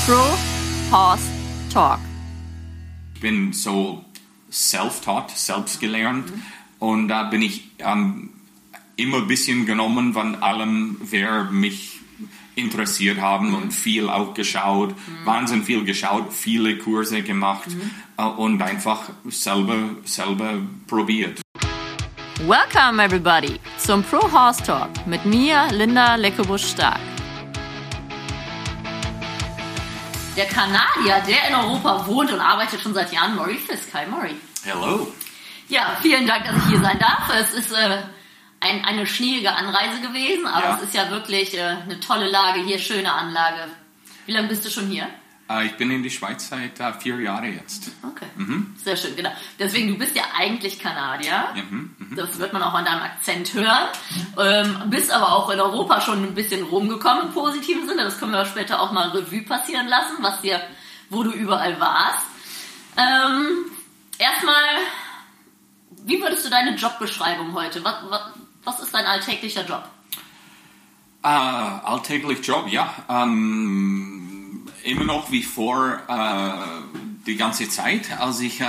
Pro Horse Talk. Ich bin so self-taught, selbst gelernt und da bin ich immer ein bisschen genommen von allem, wer mich interessiert haben und viel auch geschaut, wahnsinnig viel geschaut, viele Kurse gemacht und einfach selber probiert. Welcome everybody zum Pro Horse Talk mit mir, Linda Leckebusch-Stark. Der Kanadier, der in Europa wohnt und arbeitet schon seit Jahren, Maury Fisk. Hi Maury. Hello. Ja, vielen Dank, dass ich hier sein darf. Es ist eine schneeige Anreise gewesen, aber es ist ja wirklich eine tolle Lage hier, schöne Anlage. Wie lange bist du schon hier? Ich bin in die Schweiz seit 4 Jahren jetzt. Okay, sehr schön, genau. Deswegen, du bist ja eigentlich Kanadier. Das wird man auch an deinem Akzent hören. Bist aber auch in Europa schon ein bisschen rumgekommen im positiven Sinne. Das können wir später auch mal Revue passieren lassen, wo du überall warst. Erstmal, wie würdest du deine Jobbeschreibung heute? Was ist dein alltäglicher Job? Alltäglich Job, ja. Immer noch wie vor die ganze Zeit, als ich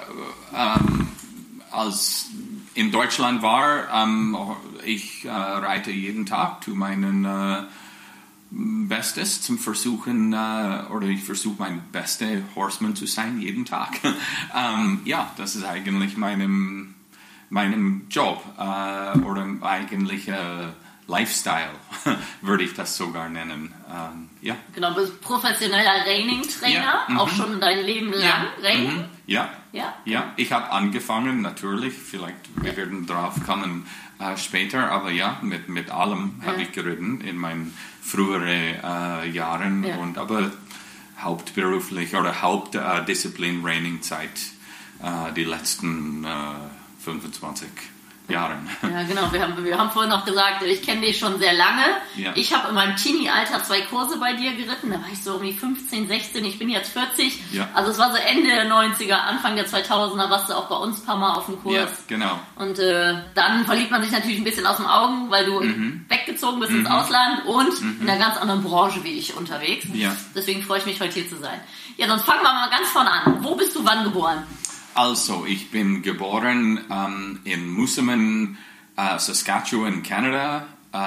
als in Deutschland war. Ich reite jeden Tag, tue meinen Bestes zum Versuchen, oder ich versuche mein bester Horseman zu sein jeden Tag. Ja, das ist eigentlich meinem Job oder eigentlich Lifestyle, würde ich das sogar nennen. Ja. Genau, du bist professioneller Reining-Trainer, auch schon dein Leben lang Reining? Ja, ich habe angefangen, natürlich, vielleicht wir werden drauf kommen später, aber ja, mit allem habe ich geritten in meinen früheren Jahren, aber hauptberuflich oder Hauptdisziplin Reining-Zeit die letzten 25 Jahren. Ja, genau. Wir haben vorhin noch gesagt, ich kenne dich schon sehr lange. Ja. Ich habe in meinem Teenie-Alter 2 Kurse bei dir geritten. Da war ich so um die 15, 16. Ich bin jetzt 40. Ja. Also es war so Ende der 90er, Anfang der 2000er, warst du auch bei uns ein paar Mal auf dem Kurs. Ja, genau. Und dann verliert man sich natürlich ein bisschen aus den Augen, weil du weggezogen bist ins Ausland und in einer ganz anderen Branche wie ich unterwegs. Ja. Deswegen freue ich mich, heute hier zu sein. Ja, sonst fangen wir mal ganz vorne an. Wo bist du wann geboren? Also, ich bin geboren in Moosomin, Saskatchewan, Kanada.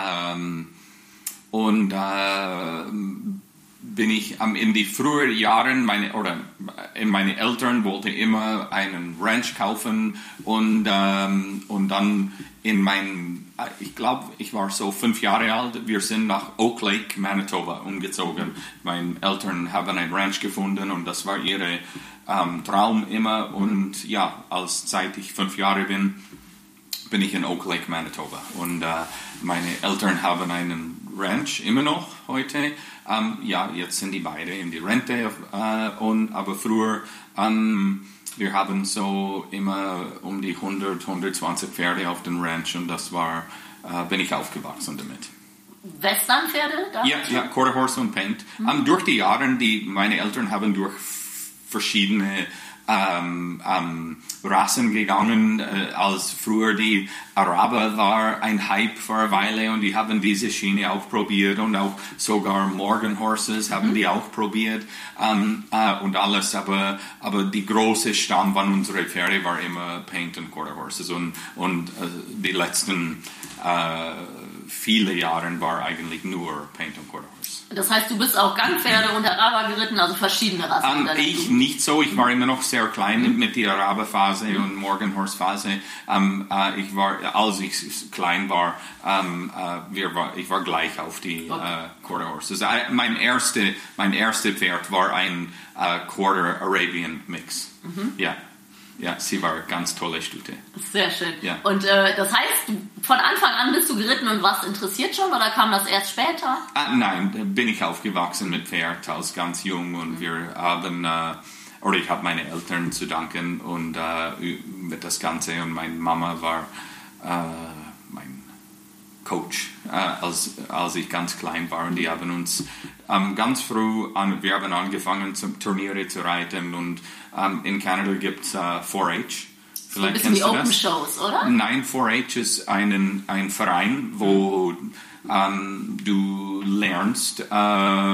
Und bin ich in die früheren Jahren, meine Eltern wollten immer einen Ranch kaufen und dann ich glaube, ich war so 5 Jahre alt, wir sind nach Oak Lake, Manitoba umgezogen. Meine Eltern haben ein Ranch gefunden und das war ihre Traum immer und ja, seit ich 5 Jahre bin ich in Oak Lake, Manitoba und meine Eltern haben einen Ranch immer noch heute. Ja, jetzt sind die beide in die Rente aber früher wir haben so immer um die 120 Pferde auf dem Ranch und das bin ich aufgewachsen damit. Westernpferde? Ja, Quarter Horse und Paint. Durch die Jahre, meine Eltern haben durch verschiedene Rassen gegangen, als früher die Araber war ein Hype vor einer Weile und die haben diese Schiene auch probiert und auch sogar Morgan Horses haben die auch probiert und alles, aber die große Stamm von unseren Pferde war immer Paint und Quarter Horses und die letzten viele Jahre war eigentlich nur Paint und Quarter Horse. Das heißt, du bist auch Gangpferde und Araber geritten, also verschiedene Rassen? Ich nicht so, ich war immer noch sehr klein mit der Araber-Phase und Morgan Horse-Phase. Als ich klein war, ich war gleich auf die Quarter Horses. Mein erste Pferd war ein Quarter Arabian Mix. Ja, sie war eine ganz tolle Stute. Sehr schön. Ja. Und das heißt, von Anfang an bist du geritten und warst interessiert schon oder kam das erst später? Nein, bin ich aufgewachsen mit Pferd als ganz jung und wir haben, ich habe meine Eltern zu danken und mit das Ganze und meine Mama war mein Coach, als ich ganz klein war und die haben uns ganz früh wir haben angefangen Turniere zu reiten und in Kanada gibt es 4-H. Vielleicht ein bisschen die Open Shows, oder? Nein, 4-H ist ein Verein, wo du lernst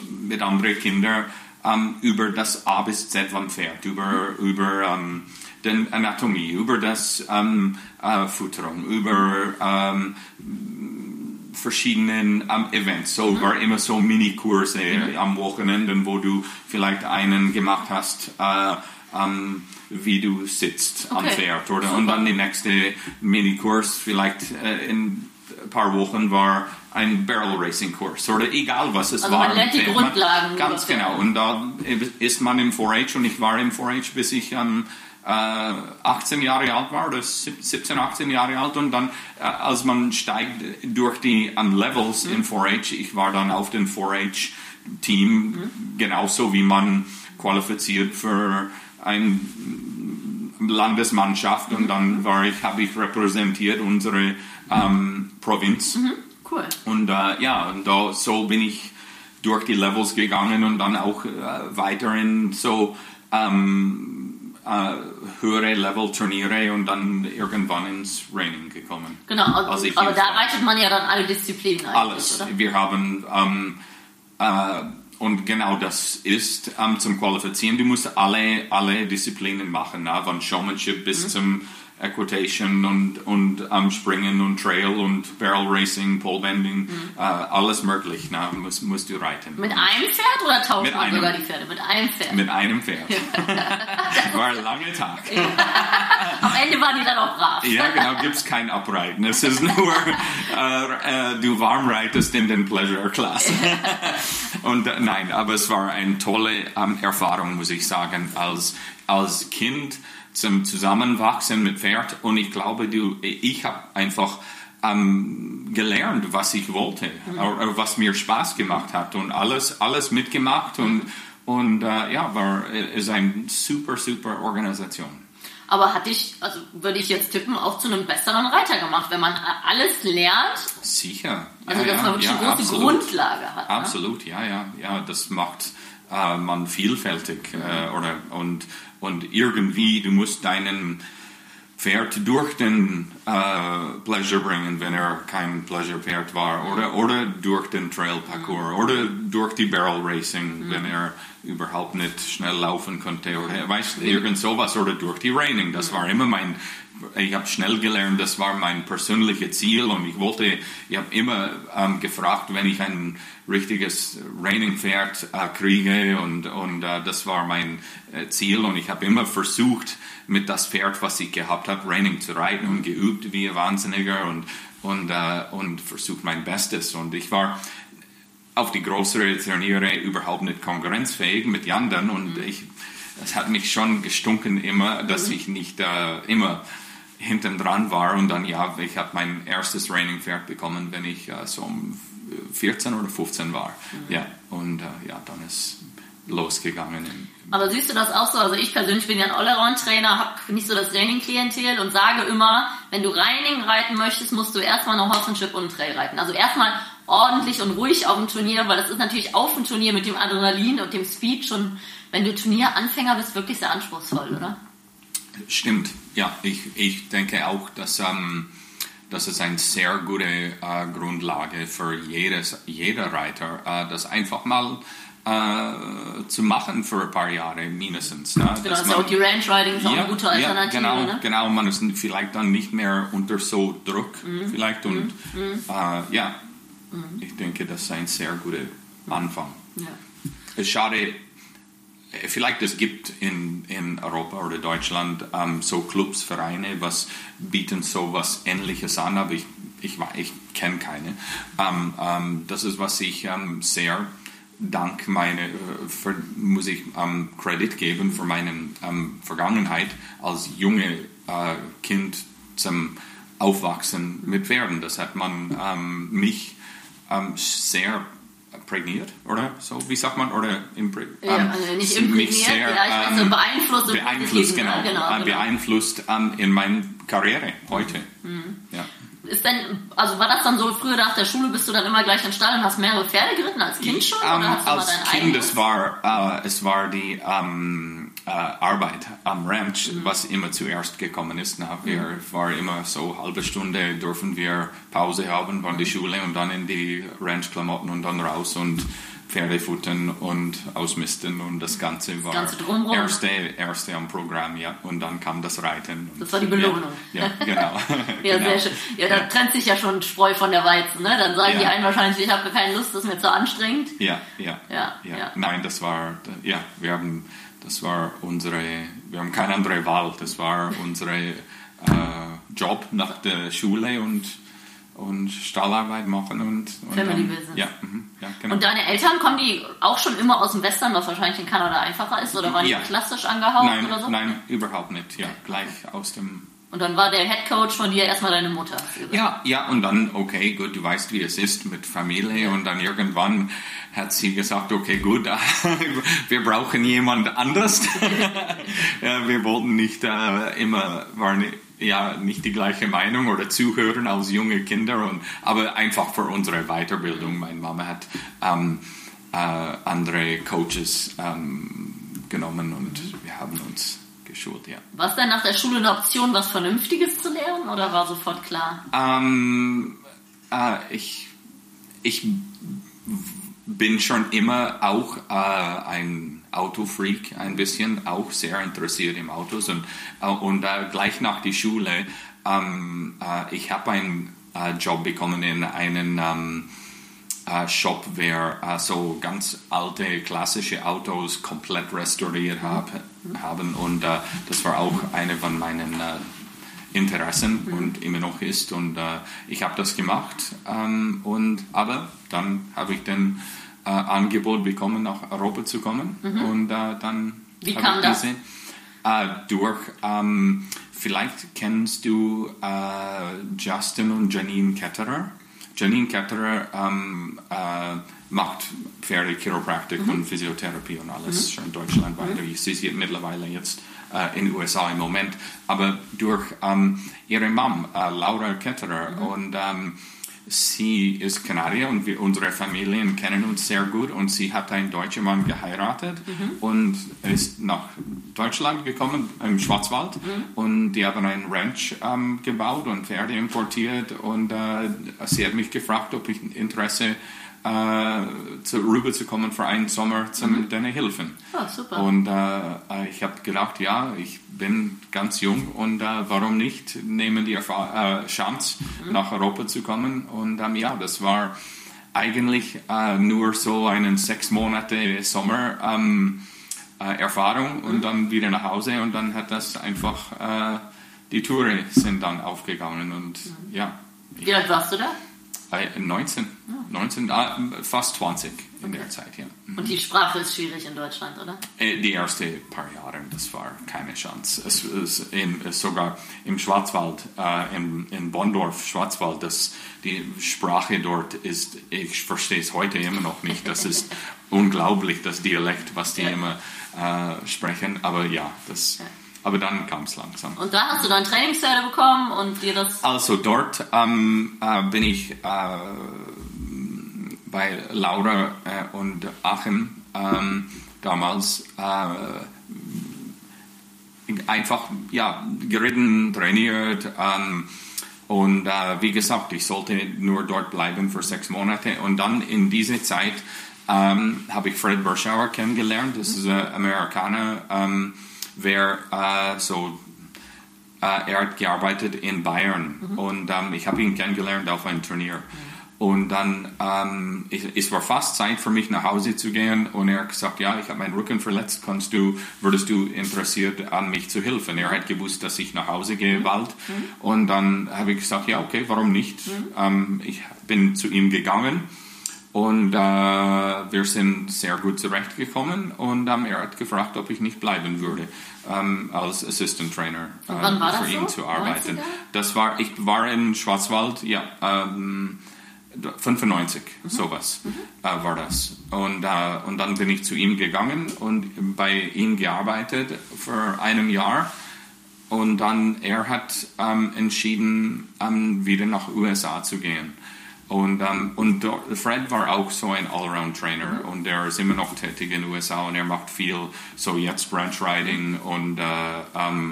mit anderen Kindern über das A bis Z vom Pferd, über den Anatomie, über das Futterung, über verschiedenen Events. So war immer so Mini-Kurse am Wochenende, wo du vielleicht einen gemacht hast, wie du sitzt am Pferd, oder? Super. Und dann die nächste Mini-Kurs vielleicht in ein paar Wochen war ein Barrel-Racing-Kurs oder egal was es war. Man lernt die Grundlagen. Ganz genau. Und da ist man im 4-H und ich war im 4-H, bis ich 18 Jahre alt war oder 17, 18 Jahre alt und dann, als man steigt durch die Levels in 4-H, ich war dann auf dem 4-H-Team, genauso wie man qualifiziert für eine Landesmannschaft und dann habe ich repräsentiert unsere Provinz. Cool. Und so bin ich durch die Levels gegangen und dann auch weiter in so höhere Level-Turniere und dann irgendwann ins Reining gekommen. Genau, aber da reitet man ja dann alle Disziplinen eigentlich, alles. Oder? Wir haben und genau das ist zum Qualifizieren. Du musst alle Disziplinen machen, von Showmanship bis zum Equitation und Springen und Trail und Barrel Racing, Pole Bending, alles möglich. Musst du reiten. Mit einem Pferd oder tauscht man sogar die Pferde? Mit einem Pferd. Mit einem Pferd. War ein langer Tag. Ja. Am Ende waren die dann auch brav. Ja, genau, gibt es kein Abreiten. Es ist nur, du warm reitest in den Pleasure Class. Und nein, aber es war eine tolle Erfahrung, muss ich sagen, als Kind zum Zusammenwachsen mit Pferd. Und ich glaube, ich habe einfach gelernt, was ich wollte, oder was mir Spaß gemacht hat und alles mitgemacht und ist eine super, super Organisation. Aber hat dich, also würde ich jetzt tippen, auch zu einem besseren Reiter gemacht, wenn man alles lernt? Sicher. Also, dass man wirklich eine große absolut. Grundlage hat. Absolut, ne? Ja, das macht man vielfältig. Und irgendwie, du musst deinen Pferd durch den Pleasure bringen, wenn kein Pleasure-Pferd war, oder durch den Trail-Parcours, oder durch die Barrel-Racing, wenn überhaupt nicht schnell laufen konnte, oder irgend sowas, oder durch die Reining. Das war immer ich habe schnell gelernt, das war mein persönliches Ziel und ich habe immer gefragt, wenn ich ein richtiges Reining-Pferd kriege und das war mein Ziel und ich habe immer versucht, mit das Pferd, was ich gehabt habe, Reining zu reiten und geübt wie ein Wahnsinniger und versucht mein Bestes und ich war auf die größeren Turniere überhaupt nicht konkurrenzfähig mit den anderen und es hat mich schon gestunken immer, dass ich nicht immer hinten dran war und dann, ich habe mein erstes Reining-Pferd bekommen, wenn ich so um 14 oder 15 war. Ja, und dann ist losgegangen. Aber siehst du das auch so? Also ich persönlich bin ja ein Allround-Trainer, habe nicht so das Reining-Klientel und sage immer, wenn du Reining reiten möchtest, musst du erstmal noch Horsemanship und Trail reiten. Also erstmal ordentlich und ruhig auf dem Turnier, weil das ist natürlich auf dem Turnier mit dem Adrenalin und dem Speed schon, wenn du Turnieranfänger bist, wirklich sehr anspruchsvoll, oder? Stimmt, ja. Ich denke auch, dass das ist eine sehr gute Grundlage für jeder Reiter, das einfach mal zu machen für ein paar Jahre mindestens. Ne? Genau, das ist auch die Ranch Riding ist auch eine gute Alternative. Ja, genau, man ist vielleicht dann nicht mehr unter so Druck vielleicht und ich denke, das ist ein sehr guter Anfang. Ja. Es ist schade, vielleicht es gibt in Europa oder Deutschland so Clubs, Vereine, was bieten so was Ähnliches an, aber ich kenne keine. Das ist, was ich sehr dank muss ich Credit geben für meine Vergangenheit als junge Kind zum Aufwachsen mit Pferden. Das hat man mich sehr prägniert, oder so, wie sagt man, oder nicht imprägniert, beeinflusst, genau. Beeinflusst in meiner Karriere heute. Ja. Ist denn, also war das dann so, früher nach der Schule bist du dann immer gleich in den Stall und hast mehrere Pferde geritten als Kind schon? Oder hast du als mal dein Kind, eigenes? es war die Arbeit am Ranch, was immer zuerst gekommen ist. Wir war immer so eine halbe Stunde, dürfen wir Pause haben von der Schule und dann in die Ranch-Klamotten und dann raus und Pferde futtern und ausmisten und das Ganze war das Ganze erste am Programm, ja. Und dann kam das Reiten. Und das war die Belohnung. Ja, genau. Ja, genau. Sehr schön. Ja, da trennt sich ja schon Spreu von der Weizen, ne? Dann sagen die einen wahrscheinlich, ich habe keine Lust, das ist mir zu anstrengend. Ja. Nein, wir haben keine andere Wahl. Das war unsere Job nach der Schule und Stallarbeit machen und Family Business. Ja, genau. Und deine Eltern, kommen die auch schon immer aus dem Western, was wahrscheinlich in Kanada einfacher ist, oder waren die klassisch angehaucht oder so? Nein, überhaupt nicht. Ja, gleich aus dem... Und dann war der Headcoach von dir erstmal deine Mutter? Ja, und dann, okay, gut, du weißt, wie es ist mit Familie und dann irgendwann hat sie gesagt, okay, gut, wir brauchen jemand anders. Wir wollten nicht nicht die gleiche Meinung oder zuhören als junge Kinder, aber einfach für unsere Weiterbildung. Meine Mama hat andere Coaches genommen und wir haben uns geschult, ja. War es dann nach der Schule eine Option, was Vernünftiges zu lernen oder war sofort klar? Ich bin schon immer auch ein Autofreak, ein bisschen, auch sehr interessiert in Autos und gleich nach der Schule, ich habe einen Job bekommen in einem Shop, wer so ganz alte, klassische Autos komplett restauriert haben und das war auch eine von meinen Interessen und immer noch ist und ich habe das gemacht aber dann habe ich den Angebot bekommen, nach Europa zu kommen und dann wie kam das? Durch vielleicht kennst du Justin und Janine Ketterer. Janine Ketterer macht Pferde-Chiropraktik und Physiotherapie und alles schon deutschlandweit. Sie ist mittlerweile jetzt in den USA im Moment. Aber durch ihre Mom, Laura Ketterer, und sie ist Kanadier und unsere Familien kennen uns sehr gut und sie hat einen deutschen Mann geheiratet und ist nach Deutschland gekommen, im Schwarzwald und die haben einen Ranch gebaut und Pferde importiert und sie hat mich gefragt, ob ich Interesse rüberzukommen für einen Sommer zu denen helfen. Oh, super. Und ich habe gedacht, ja, ich bin ganz jung und warum nicht, nehmen die Chance, nach Europa zu kommen. Und das war eigentlich nur so eine 6 Monate Sommer Erfahrung und dann wieder nach Hause und dann hat das einfach, die Touren sind dann aufgegangen und ja. Wie alt warst du da? 19, fast 20 in der Zeit, ja. Und die Sprache ist schwierig in Deutschland, oder? Die ersten paar Jahre, das war keine Chance. Es ist sogar im Schwarzwald, in Bonndorf, Schwarzwald, die Sprache dort ist, ich verstehe es heute immer noch nicht. Das ist unglaublich, das Dialekt, was die immer sprechen. Aber aber dann kam es langsam. Und da hast du dann Trainingspferde bekommen und dir das... Also dort bin ich bei Laura und Achim damals einfach geritten, trainiert und wie gesagt, ich sollte nur dort bleiben für 6 Monate und dann in dieser Zeit habe ich Fred Berschauer kennengelernt. Das ist ein Amerikaner, er hat gearbeitet in Bayern und ich habe ihn kennengelernt auf einem Turnier. Und dann, es war fast Zeit für mich nach Hause zu gehen und er hat gesagt, ja, ich habe meinen Rücken verletzt, würdest du interessiert an mich zu helfen? Er hat gewusst, dass ich nach Hause gehe bald und dann habe ich gesagt, ja, okay, warum nicht? Ich bin zu ihm gegangen. Und wir sind sehr gut zurechtgekommen und er hat gefragt, ob ich nicht bleiben würde, als Assistant Trainer für ihn zu arbeiten. Ich war in Schwarzwald, 95, sowas war das. Und dann bin ich zu ihm gegangen und bei ihm gearbeitet für 1 Jahr. Und dann er hat entschieden, wieder nach USA zu gehen. Und Fred war auch so ein Allround-Trainer und er ist immer noch tätig in den USA und er macht viel, so jetzt Branch Riding und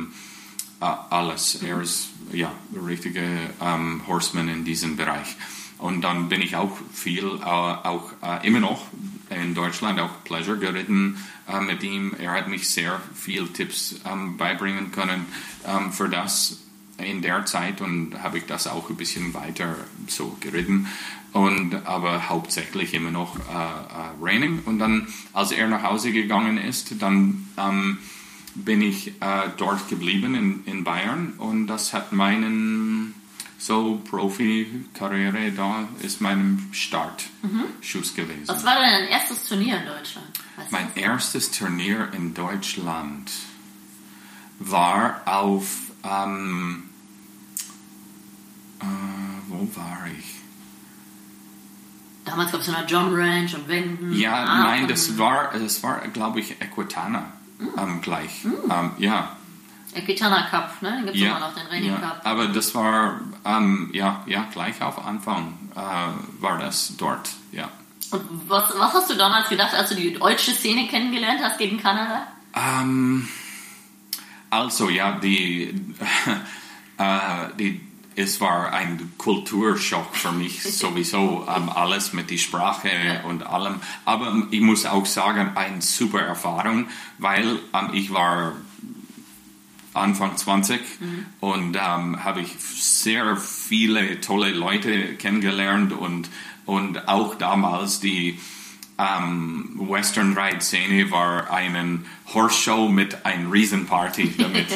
alles. Er ist der richtige Horseman in diesem Bereich. Und dann bin ich auch viel, immer noch in Deutschland, auch Pleasure geritten mit ihm. Er hat mich sehr viel Tipps beibringen können für das in der Zeit und habe ich das auch ein bisschen weiter so geritten. Aber hauptsächlich immer noch Reining. Und dann, als er nach Hause gegangen ist, dann bin ich dort geblieben in Bayern und das hat meinen Profi-Karriere, da ist mein Startschuss gewesen. Was war denn dein erstes Turnier in Deutschland? Mein erstes Turnier in Deutschland war auf, wo war ich? Damals gab es ja noch John Ranch und Wenden. Ja, nein, das war glaube ich, Equitana gleich. Ja. Equitana Cup, ne? Den gibt es immer noch, den Reining Cup. Aber das war, gleich auf Anfang war das dort, ja. Und was hast du damals gedacht, als du die deutsche Szene kennengelernt hast gegen Kanada? Es war ein Kulturschock für mich sowieso, alles mit der Sprache und allem. Aber ich muss auch sagen, eine super Erfahrung, weil ich war Anfang 20 und habe ich sehr viele tolle Leute kennengelernt und auch damals die Western Ride Szene war eine Horse-Show mit einer Riesenparty damit.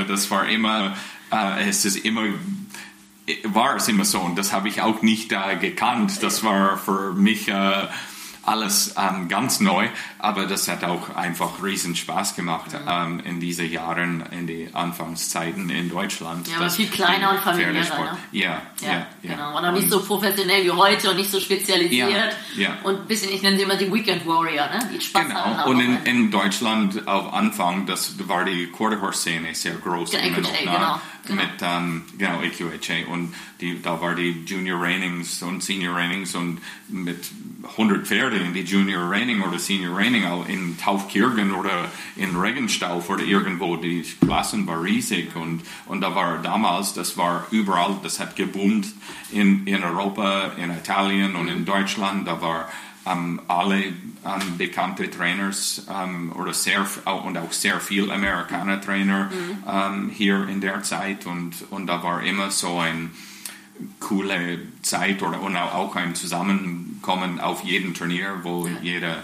War es immer so und das habe ich auch nicht gekannt. Das war für mich alles ganz neu, aber das hat auch einfach riesen Spaß gemacht in diesen Jahren, in die Anfangszeiten in Deutschland. Ja, aber viel kleiner und familiärer. Ne? Ja, genau. Und auch nicht so professionell wie heute und nicht so spezialisiert. Ja. Und ein bisschen, ich nenne sie immer die Weekend Warrior, ne? Die Spaß haben. Genau, und in Deutschland auf Anfang, das war die Quarter-Horse-Szene sehr groß. Genau. Mit EQHA und da war die Junior Rainings und Senior Rainings und mit 100 Pferde in die Junior Reining oder Senior Reining in Taufkirchen oder in Regenstauf oder irgendwo, die Klassen war riesig und da war damals, das war überall, das hat geboomt in Europa, in Italien und in Deutschland, da war alle bekannte Trainers oder auch sehr viel Amerikaner-Trainer hier in der Zeit und da war immer so ein coole Zeit und auch ein Zusammenkommen auf jedem Turnier, wo jeder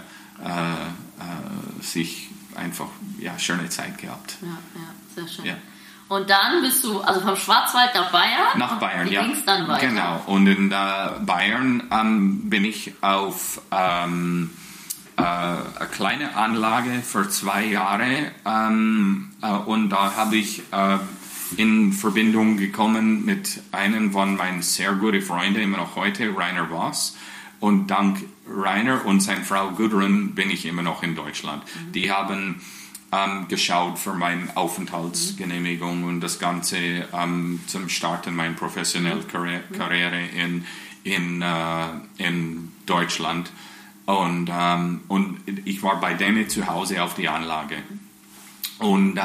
sich einfach schöne Zeit gehabt. Ja, sehr schön. Ja. Und dann bist du also vom Schwarzwald nach Bayern? Nach Bayern, Wie ging's dann weiter? Genau. Und in Bayern bin ich auf eine kleine Anlage für 2 Jahre und da habe ich in Verbindung gekommen mit einem von meinen sehr guten Freunden, immer noch heute, Rainer Voss. Und dank Rainer und seiner Frau Gudrun bin ich immer noch in Deutschland. Die haben geschaut für meine Aufenthaltsgenehmigung und das Ganze zum Starten meiner professionellen Karriere in Deutschland. Und ich war bei denen zu Hause auf die Anlage. Und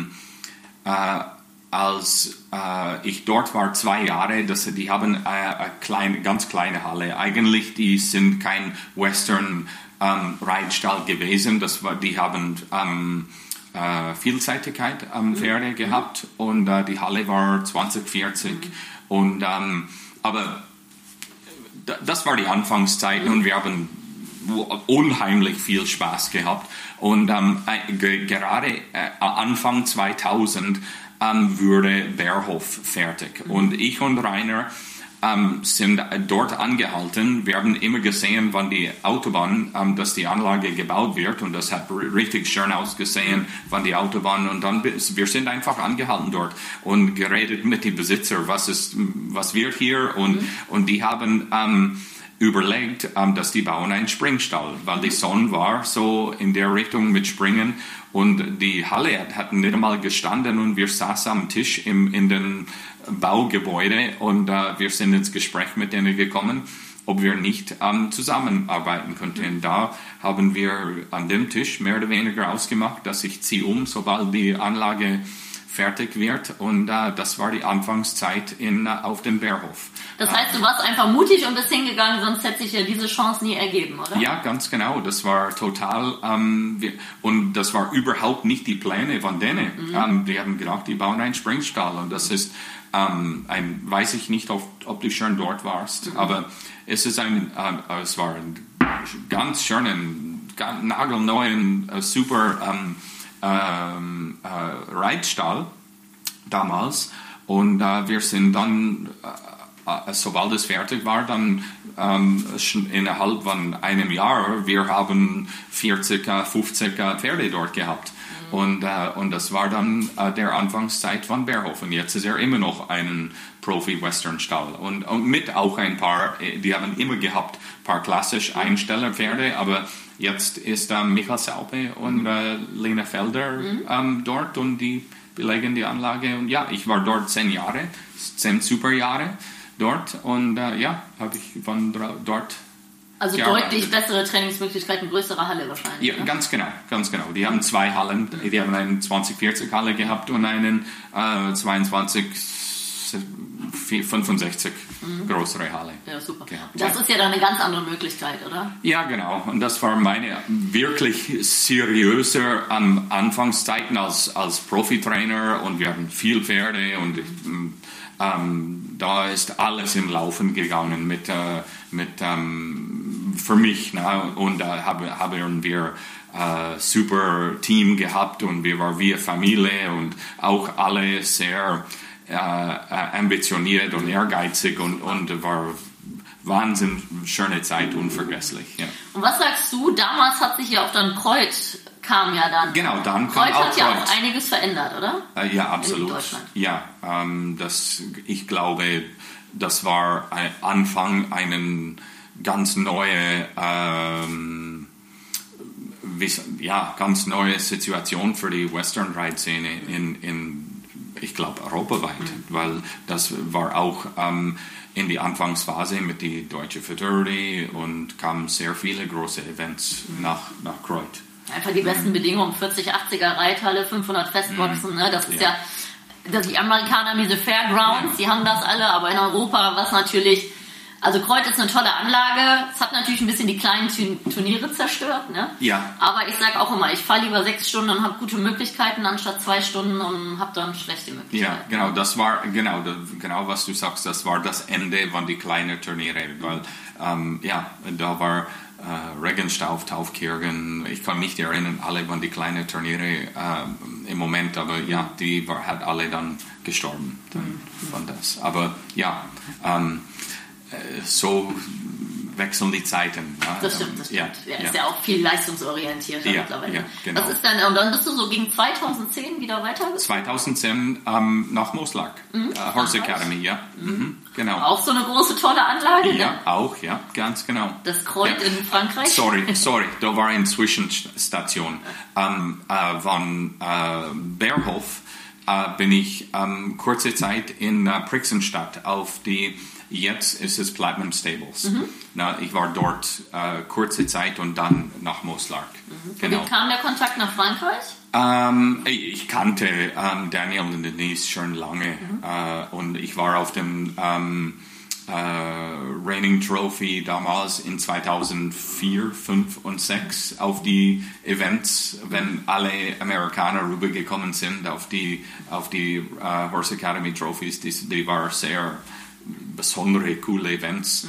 als ich dort war 2 Jahre, die haben eine ganz kleine Halle. Eigentlich, die sind kein Western Reitstall gewesen. Die haben Vielseitigkeit Pferde gehabt und die Halle war 2040. Und, aber das war die Anfangszeit und wir haben unheimlich viel Spaß gehabt. Und gerade Anfang 2000 wurde Bärhof fertig. Und ich und Rainer sind dort angehalten. Wir haben immer gesehen, wann die Autobahn, dass die Anlage gebaut wird. Und das hat richtig schön ausgesehen, wann die Autobahn. Und dann, wir sind einfach angehalten dort und geredet mit den Besitzern, was wird hier. Und die haben überlegt, dass die bauen einen Springstall, weil die Sonne war so in der Richtung mit Springen. Und die Halle hat nicht einmal gestanden und wir saßen am Tisch in den Baugebäude und wir sind ins Gespräch mit denen gekommen, ob wir nicht zusammenarbeiten könnten. Da haben wir an dem Tisch mehr oder weniger ausgemacht, dass ich ziehe sobald die Anlage fertig wird. Und das war die Anfangszeit auf dem Bärhof. Das heißt, du warst einfach mutig und bist hingegangen, sonst hätte sich ja diese Chance nie ergeben, oder? Ja, ganz genau. Das war total, und das war überhaupt nicht die Pläne von denen. Die haben gedacht, die bauen einen Springstall und das ist weiß ich nicht, ob du schon dort warst, aber es war ein ganz schönen, nagelneuen, super Reitstall damals und wir sind dann, sobald es fertig war, dann innerhalb von einem Jahr, wir haben 40, 50 Pferde dort gehabt. Und das war dann der Anfangszeit von Bärhof. Und jetzt ist immer noch ein Profi-Western-Stall. Und mit auch ein paar, die haben immer gehabt, ein paar klassisch Einstellerpferde, aber jetzt ist Michael Saupe und Lena Felder dort und die belegen die Anlage. Und ja, ich war dort 10 super Jahre dort und habe ich von dort. Also deutlich bessere Trainingsmöglichkeiten, größere Halle wahrscheinlich. Ja, ganz genau. Die haben 2 Hallen. Die haben eine 2040 Halle gehabt und einen 65 größere Halle. Ja, super. Gehabt. Das ist ja dann eine ganz andere Möglichkeit, oder? Ja, genau. Und das war meine wirklich seriöse Anfangszeiten als Profitrainer und wir haben viel Pferde und da ist alles im Laufen gegangen für mich. Und da haben wir super Team gehabt und wir waren wie eine Familie und auch alle sehr ambitioniert und ehrgeizig und war wahnsinnig schöne Zeit, unvergesslich. Ja. Und was sagst du, damals hat sich ja auch dann Kreuz kam ja dann. Genau, dann kam Kreuz auch hat ja auch einiges verändert, oder? Ja, absolut. In Deutschland. Ja, ich glaube, das war ein Anfang einen ganz neue ganz neue Situation für die Western-Ride-Szene ich glaube, europaweit, weil das war auch in die Anfangsphase mit der Deutsche Futurity und kamen sehr viele große Events nach Kreuz. Einfach die besten Bedingungen, 40, 80er Reithalle, 500 Festboxen, ne? Das ist ja, die Amerikaner haben diese Fairgrounds, die haben das alle, aber in Europa, was natürlich, also Kreuz ist eine tolle Anlage, es hat natürlich ein bisschen die kleinen Turniere zerstört, ne? Ja. Aber ich sage auch immer, ich fahre lieber 6 Stunden und habe gute Möglichkeiten, anstatt 2 Stunden und habe dann schlechte Möglichkeiten. Ja, genau, das war, genau was du sagst, das war das Ende von die kleinen Turniere, weil, da war Regenstauf, Taufkirchen, ich kann mich nicht erinnern, alle von die kleinen Turniere im Moment, aber ja, hat alle dann gestorben von das. Aber ja, so wechseln die Zeiten. Das stimmt. Ja, ist ja auch viel leistungsorientierter mittlerweile. Ja, genau. Was ist dann, und dann bist du so gegen 2010 wieder weiter? 2010 nach Moslark, Horse Academy, ja. Genau. Auch so eine große, tolle Anlage? Ja, ne? auch, ja, ganz genau. Das Kreuz in Frankreich? Sorry, da war eine Zwischenstation. Von Bärhof bin ich kurze Zeit in Brixenstadt auf die, jetzt ist es Platinum Stables. Ich war dort kurze Zeit und dann nach Moslark. Genau. Wie kam der Kontakt nach Frankreich? Ich kannte Daniel und Denise schon lange und ich war auf dem Reigning Trophy damals in 2004, 5 und 6 auf die Events, wenn alle Amerikaner rübergekommen sind auf die Horse Academy Trophies, die waren sehr besondere, coole Events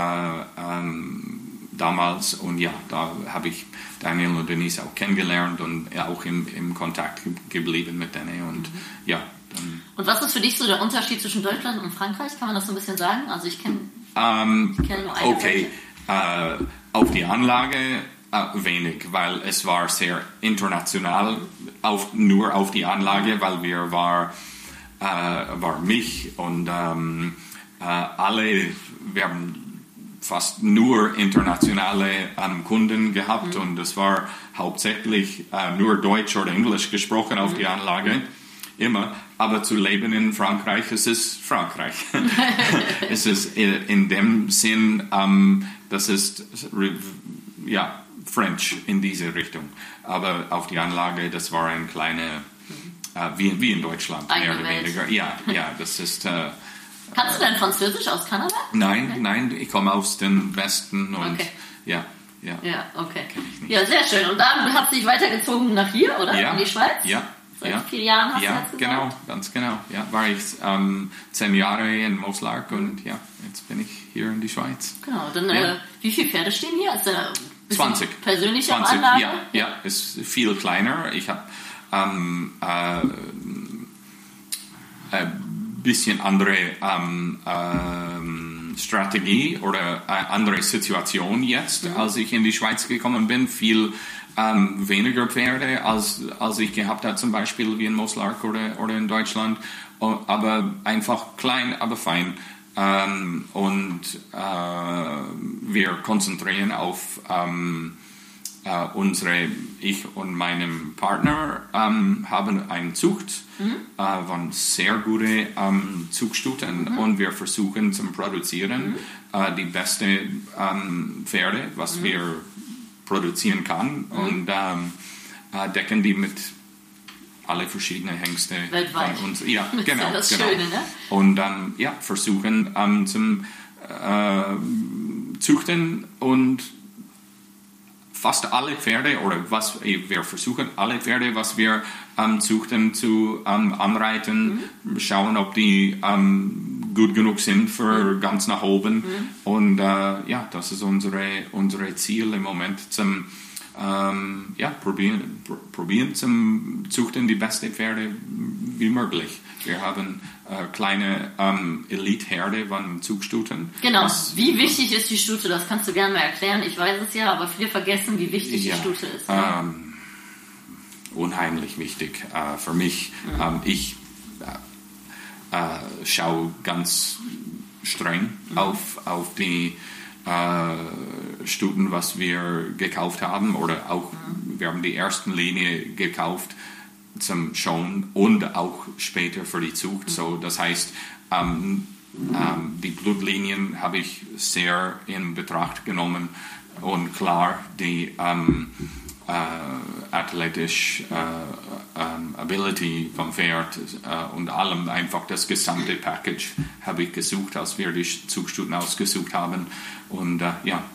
damals und ja, da habe ich Daniel und Denise auch kennengelernt und auch im Kontakt geblieben mit denen und ja. Und was ist für dich so der Unterschied zwischen Deutschland und Frankreich? Kann man das so ein bisschen sagen? Also ich kenne nur eine. Okay, auf die Anlage wenig, weil es war sehr international, nur auf die Anlage, weil war mich und wir haben fast nur internationale Kunden gehabt und es war hauptsächlich nur Deutsch oder Englisch gesprochen auf die Anlage. Immer, aber zu leben in Frankreich, es ist Frankreich. Es ist in dem Sinn, das ist French in diese Richtung. Aber auf die Anlage, das war eine kleine wie in Deutschland, mehr oder weniger. Ja, das ist... Kannst du denn Französisch aus Kanada? Nein, ich komme aus dem Westen und ja, okay. Ja, sehr schön. Und dann hat sich weitergezogen nach hier, oder? In die Schweiz? Ja. Seit 4 Jahren hast du jetzt gesagt? Genau, ganz genau. Ja, war ich 10 Jahre in Moslark und jetzt bin ich hier in die Schweiz. Genau, dann wie viele Pferde stehen hier? Ist 20. Persönliche Anlage? Ja, ist viel kleiner. Ich habe bisschen andere Strategie oder andere Situation jetzt, als ich in die Schweiz gekommen bin. Viel weniger Pferde, als ich gehabt habe, zum Beispiel wie in Moslark oder in Deutschland. Aber einfach klein, aber fein. Und wir konzentrieren auf ich und meinem Partner haben eine Zucht von sehr guten Zuchtstuten und wir versuchen zu produzieren die beste Pferde, was wir produzieren kann und decken die mit alle verschiedenen Hengste weltweit. Bei uns. Ja, das genau. Ist ja das Schöne, ne? Und versuchen zum Züchten und fast alle Pferde oder wir versuchen alle Pferde, was wir züchten, zu anreiten, schauen, ob die gut genug sind für ganz nach oben und das ist unsere Ziel im Moment zum probieren zum Züchten die besten Pferde wie möglich. Wir haben kleine Elite-Herde von Zugstuten. Genau. Wie wichtig ist die Stute? Das kannst du gerne mal erklären. Ich weiß es ja, aber viele vergessen, wie wichtig die Stute ist. Unheimlich wichtig für mich. Ich schaue ganz streng auf die Stuten, was wir gekauft haben, oder auch wir haben die ersten Linie gekauft zum Schauen und auch später für die Zucht. So, das heißt, die Blutlinien habe ich sehr in Betracht genommen und klar die athletisch Ability vom Pferd und allem, einfach das gesamte Package habe ich gesucht, als wir die Zugstuten ausgesucht haben. Und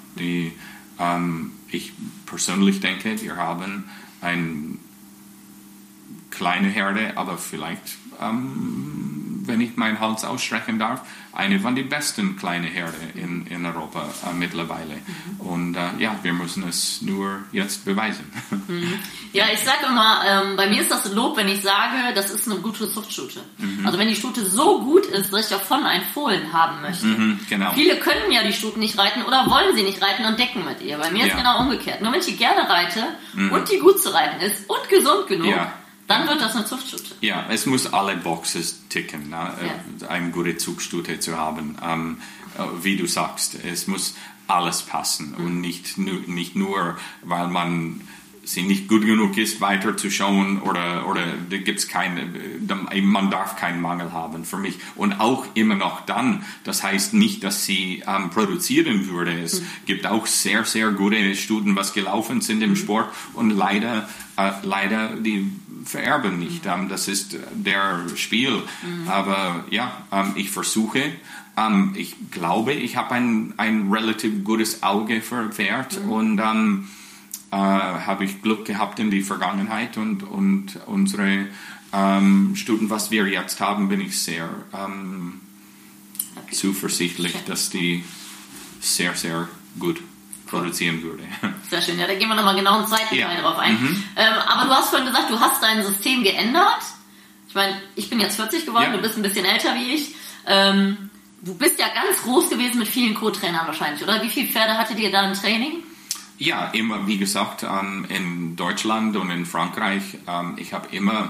ich persönlich denke, wir haben eine kleine Herde, aber vielleicht, wenn ich meinen Hals ausstrecken darf, eine von den besten kleinen Herde in Europa mittlerweile. Und wir müssen es nur jetzt beweisen. Ja, ich sage immer, bei mir ist das Lob, wenn ich sage, das ist eine gute Zuchtstute. Also wenn die Stute so gut ist, dass ich davon ein Fohlen haben möchte. Genau. Viele können ja die Stuten nicht reiten oder wollen sie nicht reiten und decken mit ihr. Bei mir ist genau umgekehrt. Nur wenn ich die gerne reite und die gut zu reiten ist und gesund genug, dann wird das eine Zuchtstute. Ja, es muss alle Boxes ticken, eine gute Zuchtstute zu haben. Wie du sagst, es muss alles passen und nicht nur, weil man sie nicht gut genug ist, weiter zu schauen oder da gibt's man darf keinen Mangel haben für mich. Und auch immer noch dann, das heißt nicht, dass sie produzieren würde. Es gibt auch sehr, sehr gute Stuten, was gelaufen sind im Sport und leider die vererben nicht. Das ist der Spiel. Aber ich versuche, ich glaube, ich habe ein relativ gutes Auge für Pferd und habe ich Glück gehabt in die Vergangenheit und unsere Stuten, was wir jetzt haben, bin ich sehr zuversichtlich, dass die sehr, sehr gut produzieren würde. Sehr schön, da gehen wir nochmal genau im zweiten Teil drauf ein. Aber du hast vorhin gesagt, du hast dein System geändert. Ich meine, ich bin jetzt 40 geworden, du bist ein bisschen älter wie ich. Du bist ja ganz groß gewesen mit vielen Co-Trainern wahrscheinlich, oder? Wie viele Pferde hattet ihr da im Training? Ja, immer, wie gesagt, in Deutschland und in Frankreich. Ich habe immer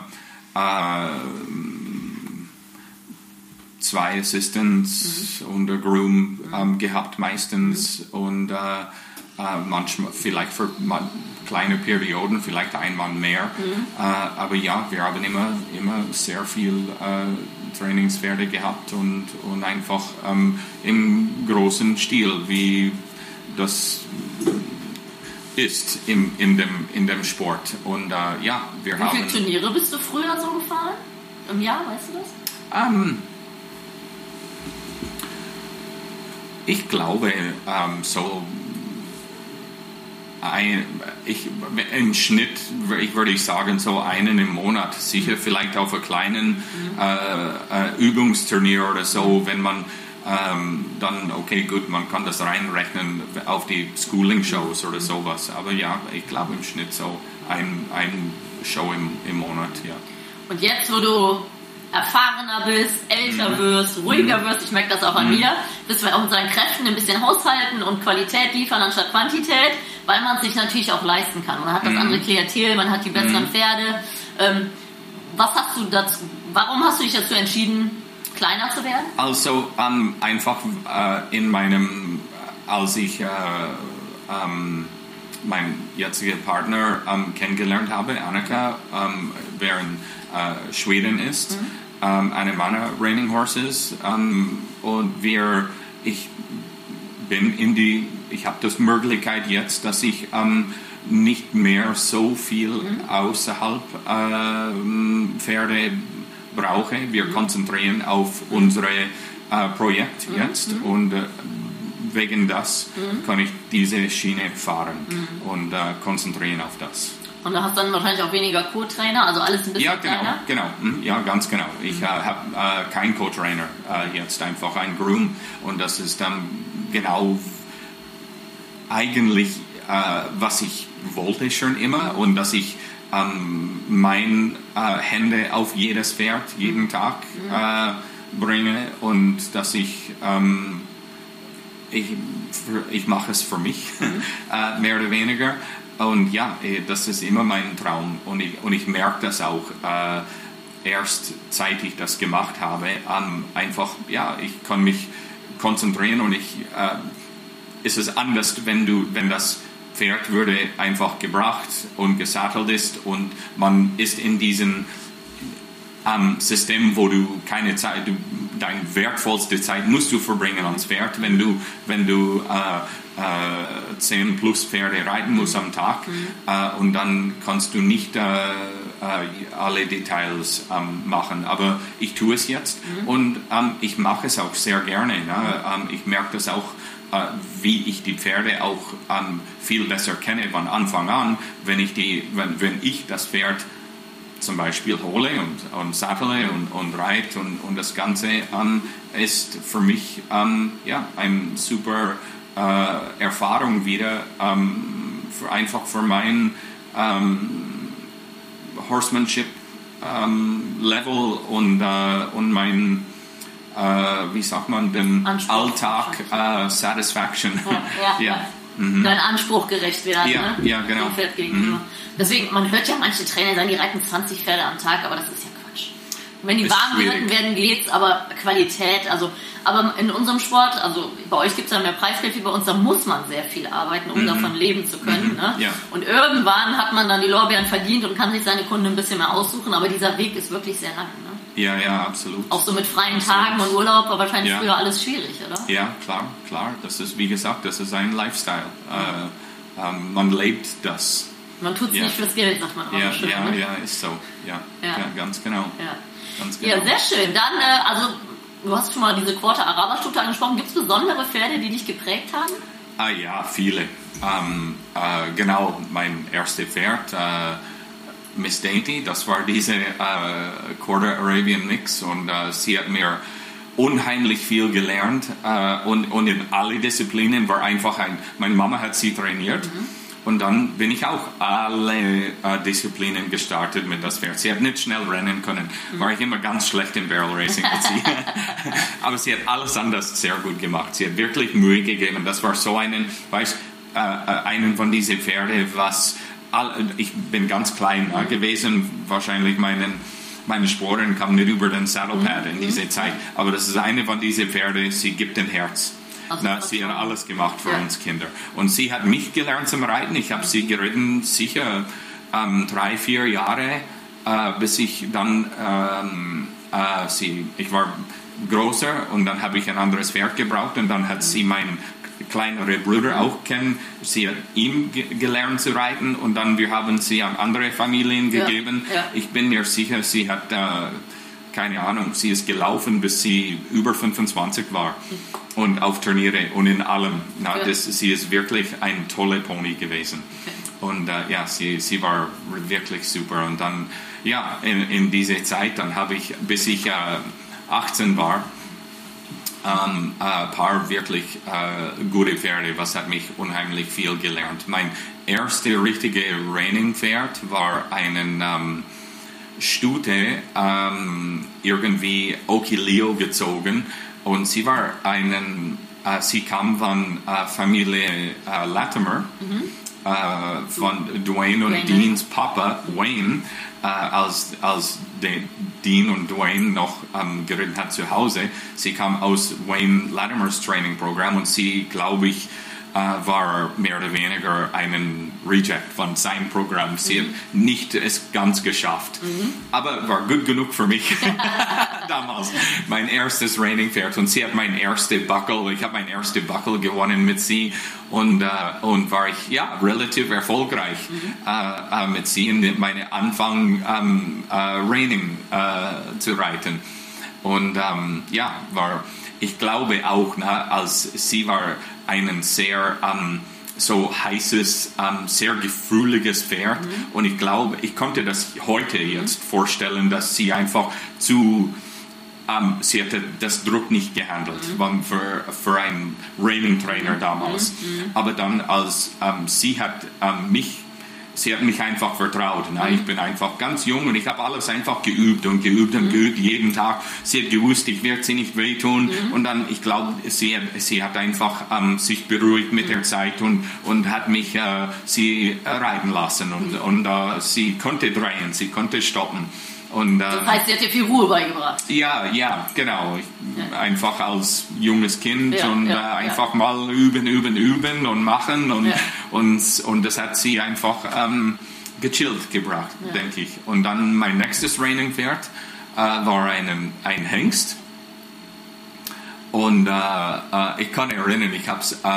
2 Assistants und ein Groom gehabt meistens und manchmal vielleicht für kleine Perioden, vielleicht einmal mehr. Aber ja, wir haben immer sehr viel Trainingspferde gehabt und einfach im großen Stil, wie das ist in dem Sport. Und ja, wir haben... Wie viele Turniere bist du früher so gefahren? Im Jahr, weißt du das? Ich glaube, im Schnitt würde ich sagen, so einen im Monat. Sicher vielleicht auf einem kleinen Übungsturnier oder so, wenn man dann, okay, gut, man kann das reinrechnen auf die Schooling-Shows oder sowas. Aber ja, ich glaube im Schnitt so ein Show im Monat, ja. Und jetzt, wo du erfahrener bist, älter wirst, ruhiger wirst, ich merke das auch an mir, müssen wir auch mit seinen Kräften ein bisschen haushalten und Qualität liefern anstatt Quantität, weil man es sich natürlich auch leisten kann. Man hat das andere Klientel, man hat die besseren Pferde. Warum hast du dich dazu entschieden, kleiner zu werden? Also einfach als ich meinen jetzigen Partner kennengelernt habe, Annika, während Schweden ist, eine meiner Reining Horses, und ich habe das Möglichkeit jetzt, dass ich nicht mehr so viel außerhalb Pferde brauche. Wir konzentrieren auf unsere Projekt jetzt und wegen das kann ich diese Schiene fahren und konzentrieren auf das. Und du hast dann wahrscheinlich auch weniger Co-Trainer, also alles ein bisschen kleiner? Genau. Ja, ganz genau. Ich habe keinen Co-Trainer jetzt, einfach ein Groom. Und das ist dann genau eigentlich, was ich wollte schon immer. Und dass ich meine Hände auf jedes Pferd jeden Tag bringe. Und dass ich mache es für mich, mehr oder weniger. Und ja, das ist immer mein Traum. Und ich merke das auch erst seit ich das gemacht habe. Einfach, ja, ich kann mich konzentrieren und es ist anders, wenn das Pferd würde einfach gebracht und gesattelt ist und man ist in diesem System, wo du keine Zeit, deine wertvollste Zeit musst du verbringen ans Pferd, wenn du 10 plus Pferde reiten musst am Tag, und dann kannst du nicht alle Details machen. Aber ich tue es jetzt und ich mache es auch sehr gerne. Ne? Ich merke das auch, wie ich die Pferde auch viel besser kenne von Anfang an, wenn ich das Pferd zum Beispiel hole und sattele und reite und das Ganze ist für mich eine super Erfahrung wieder, einfach für mein Horsemanship Level und mein wie sagt man, den Alltag Satisfaction. Ja. Dein Anspruch gerecht werden. Ja, genau. Dem Pferd gegenüber. Deswegen, man hört ja manche Trainer sagen, die reiten 20 Pferde am Tag, aber das ist ja Quatsch. Wenn die warm werden, geht's, aber Qualität, aber in unserem Sport, also bei euch gibt es ja mehr Preisgeld wie bei uns, da muss man sehr viel arbeiten, um davon leben zu können. Ne? Ja. Und irgendwann hat man dann die Lorbeeren verdient und kann sich seine Kunden ein bisschen mehr aussuchen, aber dieser Weg ist wirklich sehr lang. Ne? Ja, absolut. Auch so mit freien Tagen und Urlaub war wahrscheinlich früher alles schwierig, oder? Ja, klar. Das ist, wie gesagt, das ist ein Lifestyle. Man lebt das. Man tut es nicht fürs Geld, sagt man auch. Ja, ist so. Ja, ganz genau. Ja, sehr schön. Dann, also, du hast schon mal diese Quarter-Araber-Stute angesprochen. Gibt es besondere Pferde, die dich geprägt haben? Ja, viele. Genau, mein erstes Pferd, Miss Dainty, das war diese Quarter Arabian Mix und sie hat mir unheimlich viel gelernt und in alle Disziplinen war einfach meine Mama hat sie trainiert. Und dann bin ich auch alle Disziplinen gestartet mit das Pferd. Sie hat nicht schnell rennen können. War ich immer ganz schlecht im Barrel Racing mit sie. Aber sie hat alles anders sehr gut gemacht. Sie hat wirklich Mühe gegeben. Das war so einen von diesen Pferde, ich bin ganz klein gewesen. Wahrscheinlich meine Sporen kamen nicht über den Saddlepad in dieser Zeit. Aber das ist eine von diesen Pferde, sie gibt ein Herz. Sie hat alles gemacht für uns Kinder. Und sie hat mich gelernt zum Reiten. Ich habe sie geritten sicher 3-4 Jahre, bis ich dann, ich war größer und dann habe ich ein anderes Pferd gebraucht und dann hat sie mein kleinere Bruder auch kennen. Sie hat ihm gelernt zu reiten und dann wir haben sie an andere Familien gegeben. Ja. Ich bin mir sicher, sie hat, keine Ahnung, sie ist gelaufen, bis sie über 25 war und auf Turniere und in allem. Sie ist wirklich ein toller Pony gewesen. Und sie war wirklich super. Und dann, in dieser Zeit, dann habe ich, bis ich 18 war, ein paar wirklich gute Pferde, was hat mich unheimlich viel gelernt. Mein erstes richtige Reining-Pferd war einen Stute, irgendwie Okilio gezogen. Und sie war sie kam von Familie Latimer. Von Dwayne und Deans Papa, Wayne, als Dean und Dwayne noch geritten hat zu Hause. Sie kam aus Wayne Latimers Training-Programm und sie, glaube ich, war mehr oder weniger ein Reject von seinem Programm. Sie hat nicht es ganz geschafft, aber war gut genug für mich damals. Mein erstes Reining-Pferd und sie hat mein erstes Buckle. Ich habe mein erstes Buckle gewonnen mit sie und war ich relativ erfolgreich mit sie in meine Anfang Reining zu reiten. Und ich glaube auch, als sie war einen sehr so heißes, sehr gefühliges Pferd. Und ich glaube, ich konnte das heute jetzt vorstellen, dass sie einfach sie hatte das Druck nicht gehandelt für einen Reining-Trainer damals. Aber dann, als sie hat mich einfach vertraut. Ich bin einfach ganz jung und ich habe alles einfach geübt und geübt jeden Tag. Sie hat gewusst, ich werde sie nicht wehtun. Und dann, ich glaube, sie hat einfach sich beruhigt mit der Zeit und hat mich sie reiten lassen. Und sie konnte drehen, sie konnte stoppen. Und, das heißt, sie hat dir viel Ruhe beigebracht. Ja, genau. Einfach als junges Kind einfach mal üben und machen. Und das hat sie einfach gechillt gebracht, denke ich. Und dann mein nächstes Reining-Pferd war ein Hengst. Und ich kann erinnern, ich habe es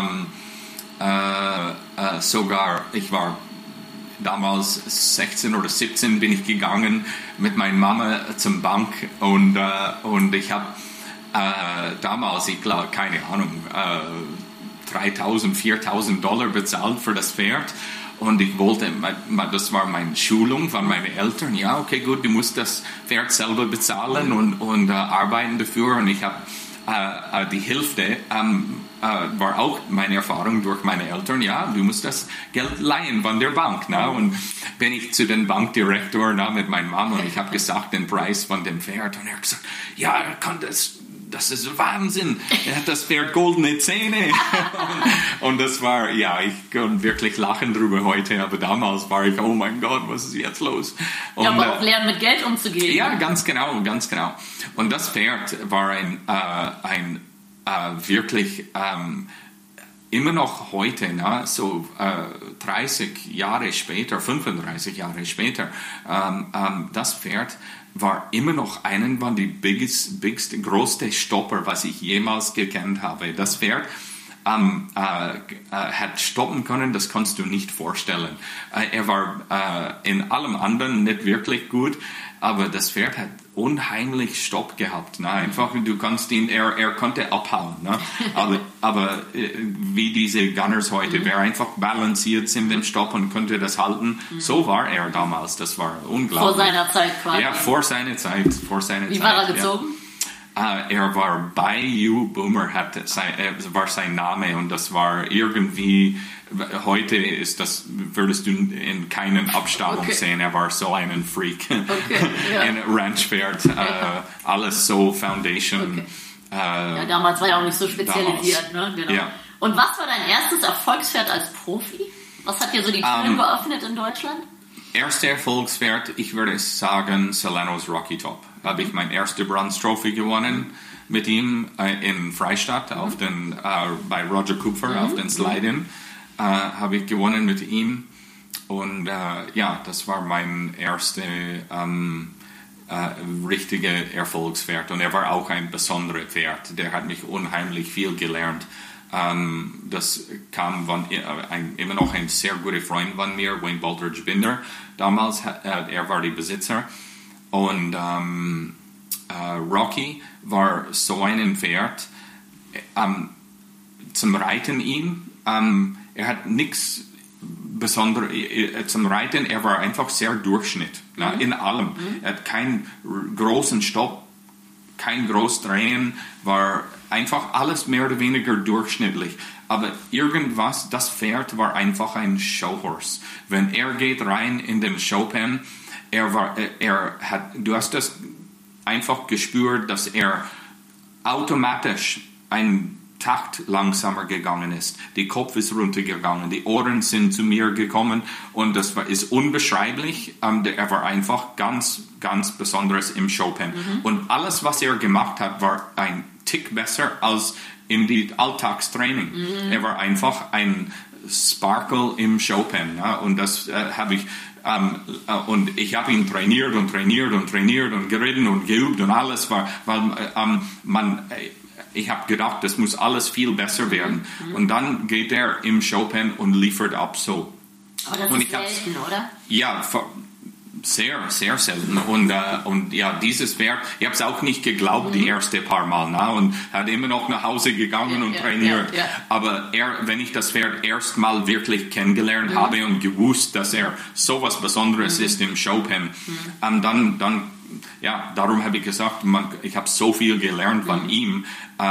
ich war damals 16 oder 17 bin ich gegangen mit meiner Mama zum Bank und ich habe damals, ich glaube, keine Ahnung, $3,000, $4,000 bezahlt für das Pferd und ich wollte, das war meine Schulung von meinen Eltern, ja, okay, gut, du musst das Pferd selber bezahlen und arbeiten dafür und ich habe die Hälfte war auch meine Erfahrung durch meine Eltern, du musst das Geld leihen von der Bank. Und bin ich zu dem Bankdirektor mit meiner Mama und ich habe gesagt, den Preis von dem Pferd und er hat gesagt, er kann das ist Wahnsinn, er hat das Pferd goldene Zähne. und das war, ich kann wirklich lachen drüber heute, aber damals war ich, oh mein Gott, was ist jetzt los? Und, aber auch lernen, mit Geld umzugehen. Ja, ganz genau. Und das Pferd war ein wirklich immer noch heute, so 30 Jahre später, 35 Jahre später, das Pferd war immer noch einen von den größten Stopper, was ich jemals gekannt habe. Das Pferd hat stoppen können, das kannst du nicht vorstellen. Er war in allem anderen nicht wirklich gut, aber das Pferd hat unheimlich Stopp gehabt. Einfach, du kannst ihn, er konnte abhauen. Aber wie diese Gunners heute, wer einfach balanciert in dem Stopp und konnte das halten, so war er damals. Das war unglaublich. Vor seiner Zeit quasi. Ja, vor seiner Zeit. Wie war er gezogen? Er war Bayou Boomer, war sein Name und das war irgendwie, heute ist würdest du in keinen Abstammung sehen, er war so ein Freak. Ein Ranchpferd, alles so Foundation. Damals war er auch nicht so spezialisiert. Genau. Ja. Und was war dein erstes Erfolgspferd als Profi? Was hat dir so die Türen geöffnet in Deutschland? Erster Erfolgspferd, ich würde sagen, Solano's Rocky Top. Da habe ich meine erste Bronze Trophy gewonnen mit ihm in Freistadt bei Roger Kupfer auf den Slide-In. Habe ich gewonnen mit ihm. Und das war mein erster richtiger Erfolgspferd. Und er war auch ein besonderes Pferd. Der hat mich unheimlich viel gelernt Das kam von immer noch ein sehr guter Freund von mir, Wayne Baldridge Binder. Damals, er war der Besitzer. Und Rocky war so ein Pferd. Zum Reiten ihm, er hat nichts Besonderes zum Reiten, er war einfach sehr Durchschnitt, in allem. Er hat keinen großen Stopp, kein Großdrehen, war einfach alles mehr oder weniger durchschnittlich. Aber irgendwas, das Pferd war einfach ein Showhorse. Wenn er geht rein in den Showpen, du hast das einfach gespürt, dass er automatisch einen Takt langsamer gegangen ist. Der Kopf ist runtergegangen, die Ohren sind zu mir gekommen und das ist unbeschreiblich. Er war einfach ganz, ganz Besonderes im Showpen. Und alles, was er gemacht hat, war ein Tick besser als in die Alltagstraining. Er war einfach ein Sparkle im Showpen. Ja? Und das habe ich und ich habe ihn trainiert und geritten und geübt und alles, weil ich habe gedacht, das muss alles viel besser werden. Und dann geht er im Showpen und liefert ab so. Aber das ist selten, oder? Ja, sehr, sehr selten. Und ja, dieses Pferd, ich habe es auch nicht geglaubt, die ersten paar Mal. Und hat immer noch nach Hause gegangen und trainiert. Ja. Aber wenn ich das Pferd erstmal wirklich kennengelernt habe und gewusst, dass er so was Besonderes ist im Showpen, dann ja, darum habe ich gesagt, ich habe so viel gelernt von ihm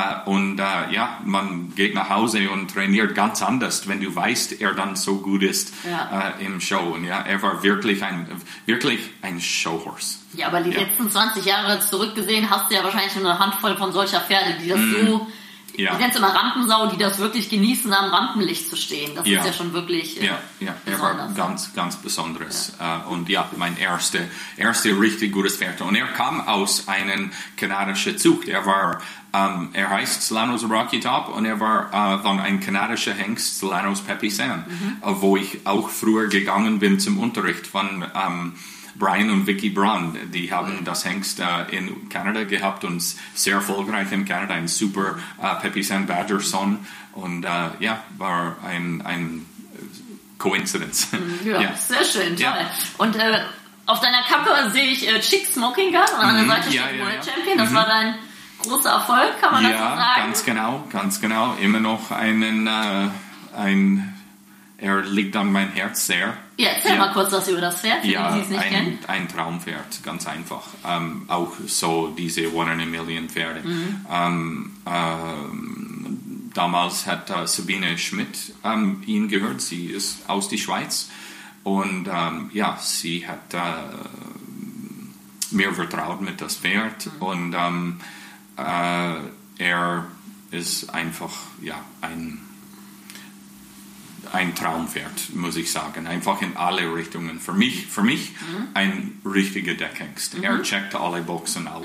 man geht nach Hause und trainiert ganz anders, wenn du weißt, er dann so gut ist im Show. Und ja, er war wirklich ein Showhorse. Ja, aber die letzten 20 Jahre zurückgesehen hast du ja wahrscheinlich schon eine Handvoll von solcher Pferde, die das so, ich nenne es immer Rampensau, die das wirklich genießen, am Rampenlicht zu stehen. Das ist ja schon wirklich er war ganz, ganz Besonderes. Und ja, mein erste richtig gutes Pferd. Und er kam aus einem kanadischen Zucht. Er heißt Celanos Rocky Top und er war von einem kanadischen Hengst, Celanos Pepe San, wo ich auch früher gegangen bin zum Unterricht von Brian und Vicky Braun, die haben das Hengst in Kanada gehabt und sehr erfolgreich in Kanada, ein super Pepe San Badger Son und war ein Coincidence. Ja, sehr schön, toll. Ja. Und auf deiner Kappe sehe ich Chick Smoking Gun und an der Seite steht World Champion, das war dein großer Erfolg, kann man das so sagen? Ja, ganz genau, immer noch er liegt an mein Herz sehr. Ja, erzähl mal kurz was über das Pferd, für die es nicht kennen. Ein Traumpferd, ganz einfach. Auch so diese One in a Million Pferde. Damals hat Sabine Schmidt ihn gehört. Sie ist aus der Schweiz. Und sie hat mir vertraut mit das Pferd. Und er ist einfach ein Traumpferd, muss ich sagen. Einfach in alle Richtungen. Für mich ein richtiger Deckhengst. Er checkt alle Boxen auch.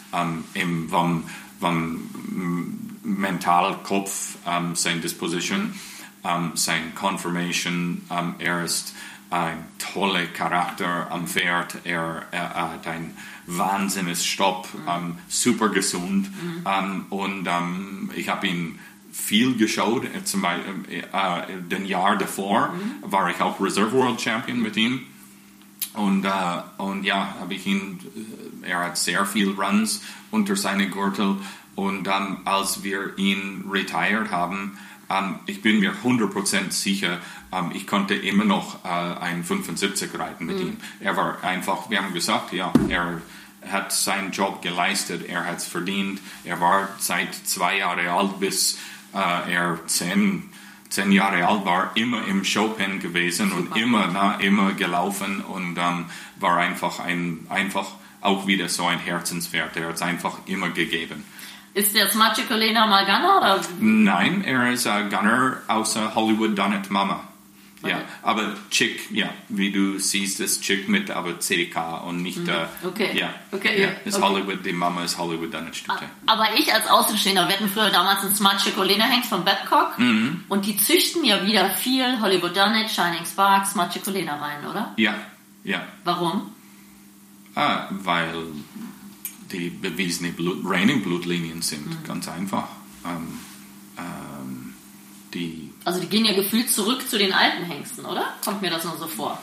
Vom Mental-Kopf, sein Disposition, sein Conformation. Er ist ein toller Charakter am Pferd. Er hat ein wahnsinniges Stopp, super gesund. Und ich habe ihn viel geschaut. Zum Beispiel den Jahr davor war ich auch Reserve World Champion mit ihm. Und habe ich ihn, er hat sehr viel Runs unter seine Gürtel. Und als wir ihn retired haben, ich bin mir 100% sicher, ich konnte immer noch ein 75 reiten mit ihm. Er war einfach, wir haben gesagt, er hat seinen Job geleistet, er hat es verdient. Er war seit 2 Jahren alt bis er 10 Jahre alt war, immer im Showpen gewesen und immer gelaufen und war einfach auch wieder so ein Herzenspferd. Er hat es einfach immer gegeben. Ist der Smachicolena mal Gunner? Oder? Nein, er ist ein Gunner aus Hollywood Donnet Mama. Ja, aber Chick, wie du siehst, ist Chick mit aber CDK und nicht, ist Hollywood, die Mama ist Hollywood Donnet. Aber ich als Außenstehender, wir hatten früher damals einen Smachicolena Hengst von Babcock und die züchten ja wieder viel Hollywood Donnet, Shining Spark, Smachicolena rein, oder? Ja. Warum? Weil die bewiesene reinen Blutlinien sind, ganz einfach. Also die gehen ja gefühlt zurück zu den alten Hengsten, oder? Kommt mir das nur so vor?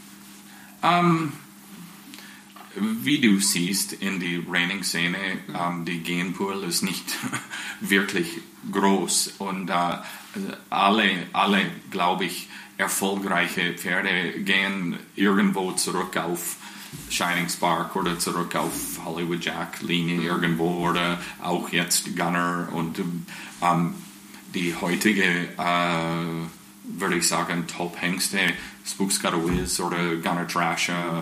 Wie du siehst in die Reining-Szene, die Genpool ist nicht wirklich groß und alle, glaube ich, erfolgreiche Pferde gehen irgendwo zurück auf Shining Spark oder zurück auf Hollywood Jack Linie irgendwo oder auch jetzt Gunner und die heutige, würde ich sagen, Top-Hengste, Spook's Got a Whiz oder Gunner Trasher,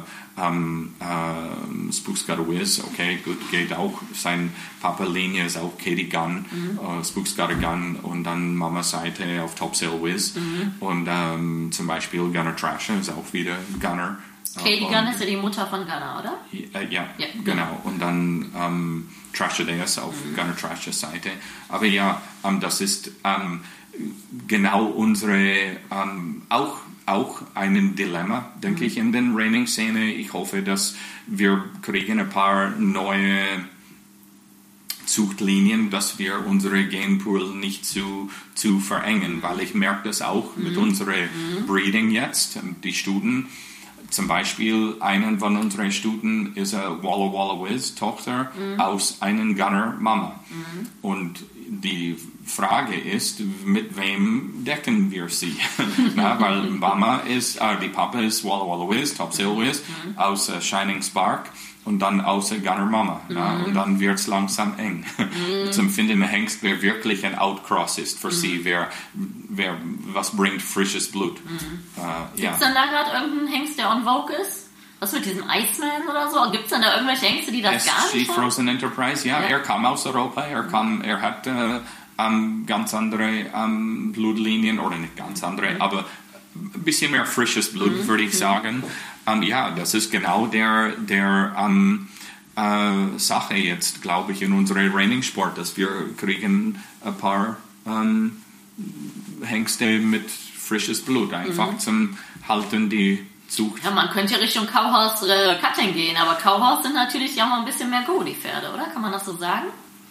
Spook's Got a Whiz, okay, gut, geht auch. Sein Papa-Linie ist auch Katie Gunn, Spook's Got a Gun und dann Mama-Seite auf Topsail Whiz und zum Beispiel Gunner Trasher ist auch wieder Gunner. Katie Gunn ist ja die Mutter von Gunner, oder? Ja, genau. Und dann Trasher Deus auf Gunner Trashers Seite. Aber ja, das ist genau unsere, auch ein Dilemma, denke ich, in der Reining-Szene. Ich hoffe, dass wir kriegen ein paar neue Zuchtlinien, dass wir unsere Genpool nicht zu verengen, weil ich merke das auch mit unserer Breeding jetzt, die Stuten. Zum Beispiel, einen von unseren Stuten ist eine Walla Walla Whiz Tochter aus einem Gunner Mama. Und die Frage ist, mit wem decken wir sie? Weil Mama ist, die Papa ist Walla Walla Whiz, Topsail Whiz, aus Shining Spark und dann aus Gunner Mama. Und dann wird es langsam eng. Zum Finden ein Hengst, wer wirklich ein Outcross ist für sie, wer was bringt frisches Blut. Gibt es denn da gerade irgendeinen Hengst, der on Vogue ist? Was mit diesem Iceman oder so? Gibt es denn da irgendwelche Hengste, die das gar nicht haben? Frozen Enterprise, ja. Er kam aus Europa, er hat ganz andere Blutlinien, oder nicht ganz andere, aber ein bisschen mehr frisches Blut, würde ich sagen. Ja, das ist genau der Sache jetzt, glaube ich, in unserem Reining-Sport, dass wir kriegen ein paar Hengste mit frisches Blut, einfach zum Halten die Zucht. Ja, man könnte ja Richtung Cowhorse Cutting gehen, aber Cowhorse sind natürlich auch mal ein bisschen mehr Go, die Pferde, oder? Kann man das so sagen?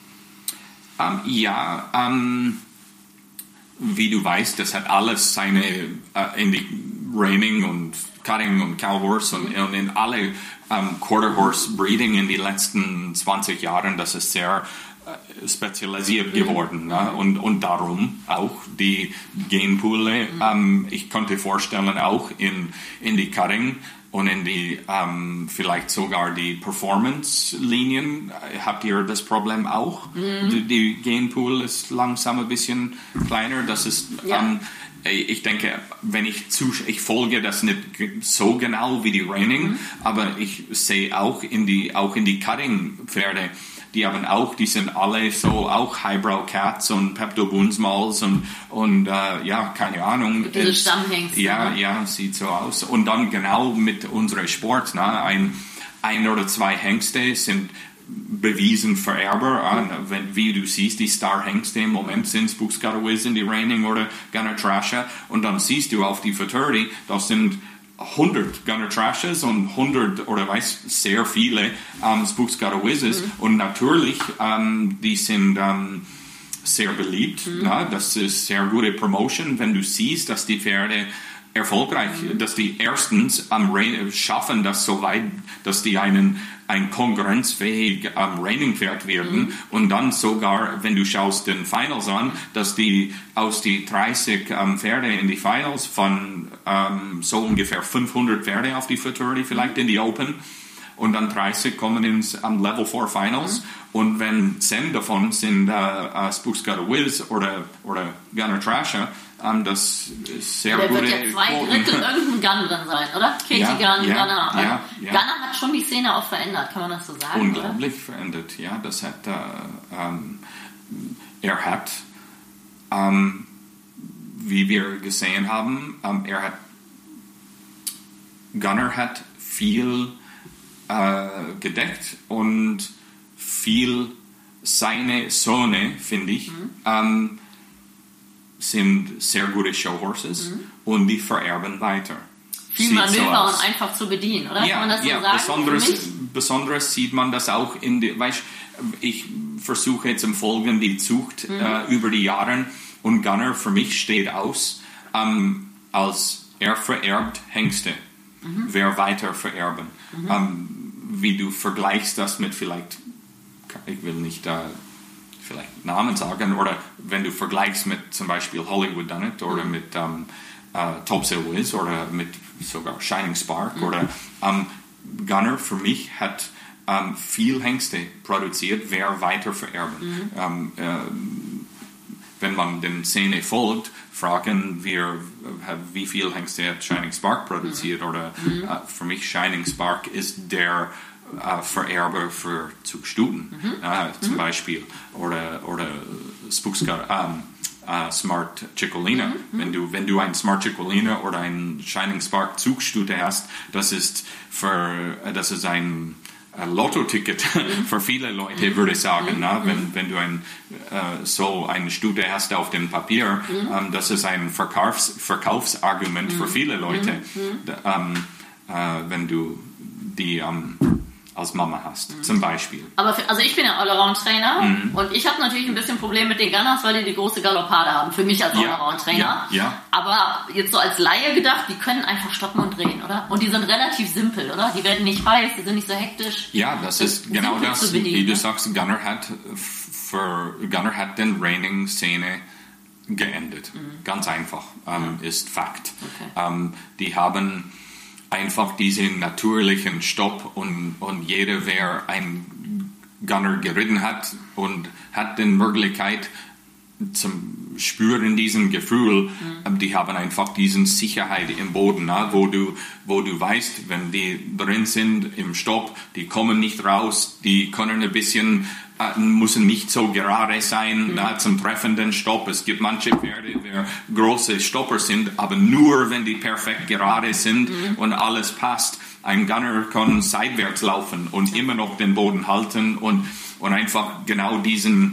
Wie du weißt, das hat alles seine in die Reining und Cutting und Cowhorse und in alle Quarter Horse Breeding in den letzten 20 Jahren, das ist sehr spezialisiert geworden. Ne? Und darum auch die Genpool. Ich könnte vorstellen, auch in die Cutting und in die vielleicht sogar die Performance-Linien habt ihr das Problem auch. Die Genpool ist langsam ein bisschen kleiner. Das ist ich denke, wenn ich folge das nicht so genau wie die Reining, aber ich sehe auch in die Cutting-Pferde, die sind alle so auch Highbrow Cats und Pepto Bundsmalls und keine Ahnung. Diese Stammhengste. Ja, sieht so aus. Und dann genau mit unserem Sport, ne? Ein oder zwei Hengste sind bewiesen Vererber. Wie du siehst, die Star-Hengste im Moment sind Spook's Got a Whiz in die Reining oder Gunner Trasher. Und dann siehst du auf die Futurity, das sind 100 Gunner Trashers und 100 oder sehr viele Spook's Got a Whizzes. Und natürlich, die sind sehr beliebt. Ja, das ist sehr gute Promotion, wenn du siehst, dass die Pferde erfolgreich, dass die erstens schaffen das so weit, dass die ein konkurrenzfähig Reining-Pferd werden und dann sogar, wenn du schaust den Finals an, dass die aus die 30 Pferde in die Finals von so ungefähr 500 Pferde auf die Futurity vielleicht in die Open und dann 30 kommen ins Level 4 Finals und wenn 10 davon sind Spook's Got a Whiz oder Gunner Trasher, das ist sehr gut. Da wird ja 2/3 irgendein Gun drin sein, oder? Katie Gunn, Gunner. Gunner hat schon die Szene auch verändert, kann man das so sagen? Unglaublich verändert, ja. Das hat, wie wir gesehen haben, Gunner hat viel gedeckt und viel seine Söhne, finde ich, sind sehr gute Showhorses und die vererben weiter. Viel Manöver und einfach zu bedienen, oder? Kann man das so sagen? Besonderes sieht man das auch ich versuche zum Folgen die Zucht über die Jahre Und Gunner für mich steht aus als er vererbt Hengste. Wer weiter vererben. Wie du vergleichst das mit vielleicht, ich will nicht vielleicht Namen sagen, oder wenn du vergleichst mit zum Beispiel Hollywood Done It oder mit Topsail Wiz oder mit sogar Shining Spark oder Gunner für mich hat viel Hengste produziert, wer weiter vererben. Wenn man den Szene folgt, fragen wir, wie viel Hengste hat Shining Spark produziert oder für mich Shining Spark ist der Vererber für Zugstuten zum Beispiel oder Smart Ciccolina. Wenn du ein Smart Ciccolina oder ein Shining Spark Zugstute hast, das ist ein Lotto-Ticket für viele Leute, würde ich sagen. Wenn du eine Stute hast auf dem Papier, das ist ein Verkaufsargument für viele Leute, wenn du die als Mama hast, zum Beispiel. Aber also ich bin ja Allround-Trainer und ich habe natürlich ein bisschen Problem mit den Gunners, weil die große Galoppade haben, für mich als Allround-Trainer. Ja. Aber jetzt so als Laie gedacht, die können einfach stoppen und drehen, oder? Und die sind relativ simpel, oder? Die werden nicht heiß, die sind nicht so hektisch. Ja, das ist genau das, wie du sagst, Gunner hat den Reining-Szene geendet. Ganz einfach, ist Fakt. Okay. Die haben einfach diesen natürlichen Stopp und jeder, wer ein Gunner geritten hat und hat die Möglichkeit zum Spüren diesen Gefühl, die haben einfach diesen Sicherheit im Boden, wo du weißt, wenn die drin sind im Stopp, die kommen nicht raus, die können ein bisschen müssen nicht so gerade sein zum treffenden Stopp. Es gibt manche Pferde, die große Stopper sind, aber nur wenn die perfekt gerade sind und alles passt. Ein Gunner kann seitwärts laufen und immer noch den Boden halten und einfach genau diese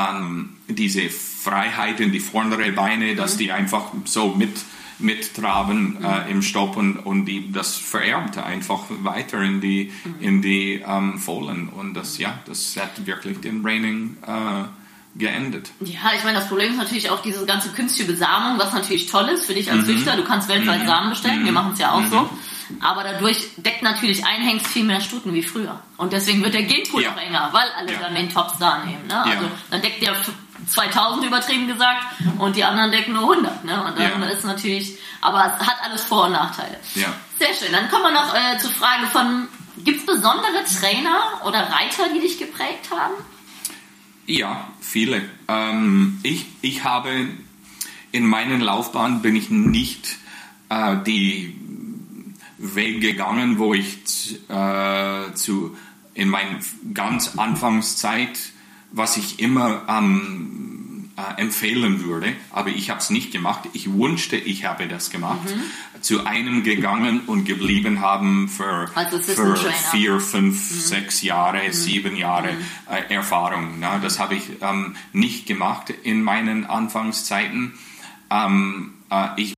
Freiheit in die vorderen Beine, dass die einfach so mittraben im Stopp und das vererbt einfach weiter in die Fohlen und das hat wirklich den Reining geendet. Ja, ich meine, das Problem ist natürlich auch diese ganze künstliche Besamung, was natürlich toll ist für dich als Züchter. Du kannst weltweit Samen bestellen, wir machen es ja auch so. Aber dadurch deckt natürlich ein Hengst viel mehr Stuten wie früher. Und deswegen wird der Genpool auch enger, weil alle dann den Topstar nehmen. Ne? Also dann deckt der 2000 übertrieben gesagt und die anderen decken nur 100. Ne? Und dann ist natürlich, aber es hat alles Vor- und Nachteile. Ja. Sehr schön. Dann kommen wir noch zur Frage von, gibt es besondere Trainer oder Reiter, die dich geprägt haben? Ja, viele. Ich habe in meiner Laufbahn bin ich nicht die Weg gegangen, wo ich in meiner ganz Anfangszeit, was ich immer empfehlen würde, aber ich habe es nicht gemacht. Ich wünschte, ich habe das gemacht. Zu einem gegangen und geblieben haben für 4, 5, 6 Jahre, 7 Jahre Erfahrung. Na, das habe ich nicht gemacht in meinen Anfangszeiten. Ich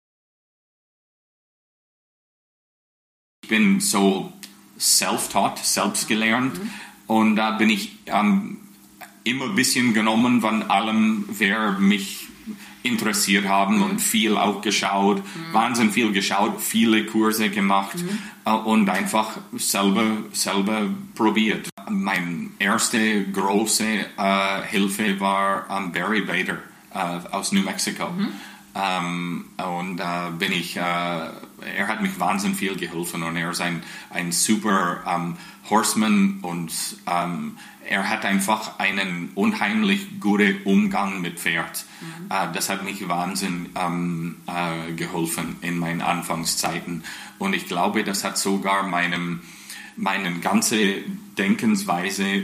bin so self-taught, selbst gelernt und da bin ich immer ein bisschen genommen von allem, wer mich interessiert haben und viel auch geschaut, wahnsinnig viel geschaut, viele Kurse gemacht und einfach selber probiert. Meine erste große Hilfe war Barry Bader aus New Mexico. Und bin ich, er hat mich wahnsinnig viel geholfen und er ist ein super Horseman und er hat einfach einen unheimlich guten Umgang mit Pferd. Das hat mich wahnsinnig geholfen in meinen Anfangszeiten und ich glaube, das hat sogar meine ganze Denkensweise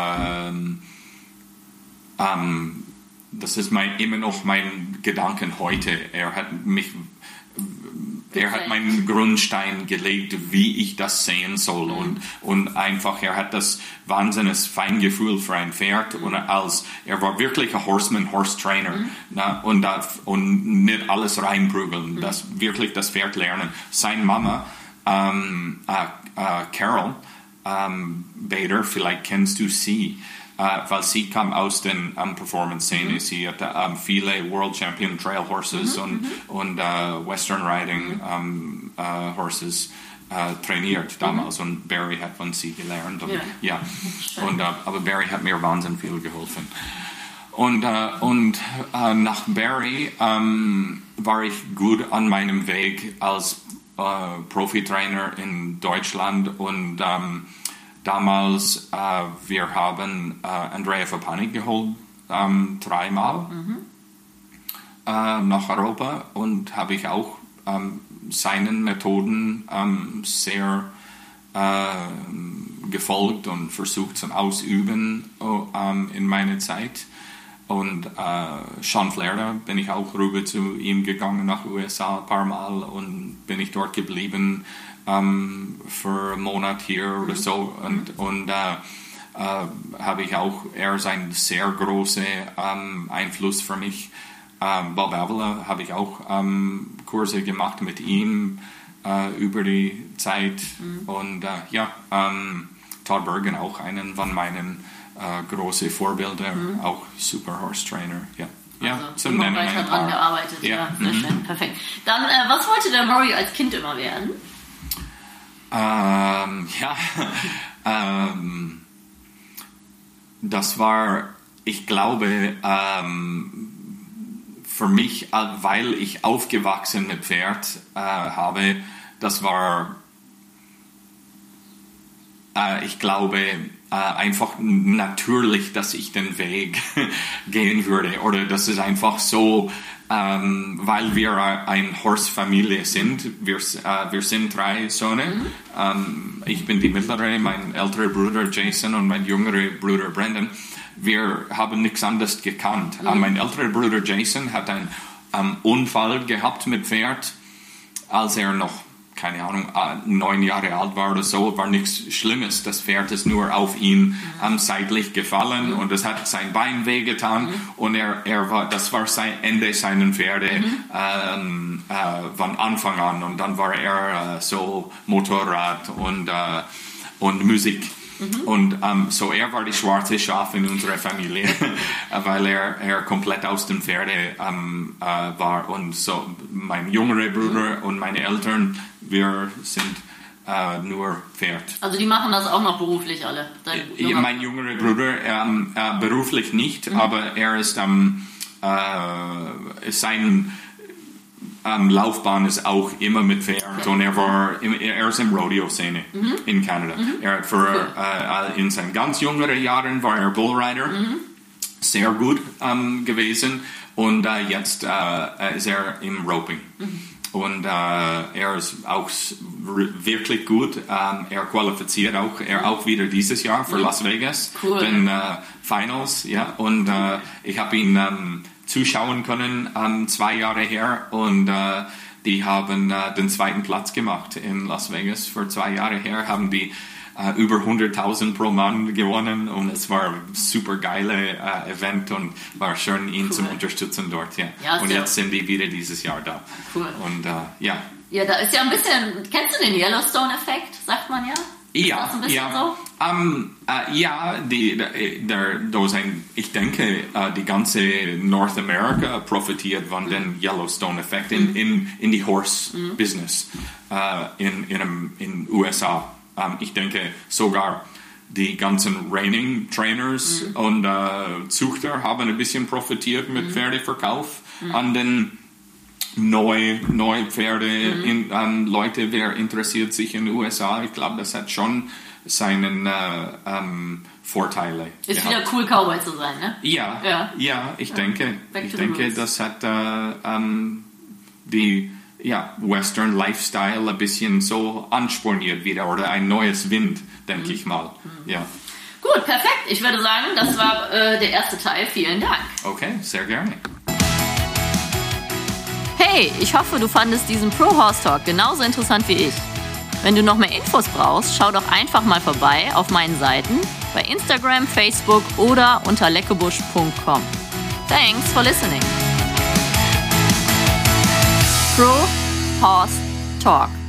das ist immer noch mein Gedanken heute. Er hat meinen Grundstein gelegt, wie ich das sehen soll und einfach, er hat das wahnsinniges Feingefühl für ein Pferd und er war wirklich ein Horseman, Horse Trainer und nicht alles reinprügeln, wirklich das Pferd lernen. Seine Mama, Carol Bader, vielleicht kennst du sie. weil sie kam aus den Performance-Szene. Sie hatte viele World Champion Trail Horses und Western Riding Horses trainiert damals und Barry hat von sie gelernt. Und, aber Barry hat mir wahnsinnig viel geholfen. Und nach Barry war ich gut an meinem Weg als Profitrainer in Deutschland und damals wir haben Andrea Fappani geholt 3-mal nach Europa und habe ich auch seinen Methoden sehr gefolgt und versucht zum Ausüben in meiner Zeit. Und Sean Flair, bin ich auch rüber zu ihm gegangen nach USA ein paar Mal und bin ich dort geblieben für einen Monat hier oder so. Und habe ich auch, er ist ein sehr großer Einfluss für mich. Bob Avila habe ich auch Kurse gemacht mit ihm über die Zeit. Und Todd Bergen auch einen von meinen große Vorbilder, auch Super Horse Trainer. Also zum Nennen weiter dran gearbeitet. Ja, sehr schön, perfekt. Dann, was wollte der Murray als Kind immer werden? Das war, ich glaube, für mich, weil ich aufgewachsen mit Pferd habe, das war, ich glaube, einfach natürlich, dass ich den Weg gehen würde. Oder das ist einfach so, weil wir eine Horse-Familie sind. Wir sind 3 Söhne. Ich bin die mittlere, mein älterer Bruder Jason und mein jüngerer Bruder Brendan. Wir haben nichts anderes gekannt. Mein älterer Bruder Jason hat einen Unfall gehabt mit Pferd, als er noch, keine Ahnung, 9 Jahre alt war oder so, war nichts Schlimmes. Das Pferd ist nur auf ihn seitlich gefallen und es hat sein Bein wehgetan und das war sein Ende seiner Pferde von Anfang an und dann war er so Motorrad und Musik. Und so er war die schwarze Schaf in unserer Familie, weil er komplett aus dem Pferde war. Und so mein jüngerer Bruder und meine Eltern, wir sind nur Pferd. Also die machen das auch noch beruflich alle? Mein jüngerer Bruder beruflich nicht, aber er ist sein Laufbahn ist auch immer mit Pferd und er ist im Rodeo-Szene in Kanada. Er hat in seinen ganz jüngeren Jahren war er Bullrider, sehr gut gewesen und jetzt ist er im Roping. Und er ist auch wirklich gut. Er qualifiziert auch wieder dieses Jahr für Las Vegas, den Finals. Ja. Und ich habe ihn zuschauen können 2 Jahre her und die haben den 2. Platz gemacht in Las Vegas für 2 Jahre her, haben die über 100.000 pro Mann gewonnen und es war ein super geile Event und war schön, ihn zu unterstützen dort. Ja. Und jetzt sind die wieder dieses Jahr da. Cool. Und ja, da ist ja ein bisschen, kennst du den Yellowstone-Effekt, sagt man ja? Ja, ich denke, die ganze North America profitiert von dem Yellowstone-Effekt in die Horse-Business in USA. Ich denke sogar die ganzen Reining-Trainers und Züchter haben ein bisschen profitiert mit Pferdeverkauf an den neue Pferde, Leute, wer interessiert sich in den USA, ich glaube, das hat schon seinen Vorteile. Ist wieder cool, Cowboy zu sein, ne? Ja, ich denke, das hat die Western Lifestyle ein bisschen so ansporniert wieder oder ein neues Wind, denke ich mal. Ja. Gut, perfekt. Ich würde sagen, das war der erste Teil. Vielen Dank. Okay, sehr gerne. Hey, ich hoffe, du fandest diesen Pro Horse Talk genauso interessant wie ich. Wenn du noch mehr Infos brauchst, schau doch einfach mal vorbei auf meinen Seiten bei Instagram, Facebook oder unter leckebusch.com. Thanks for listening. Pro Horse Talk.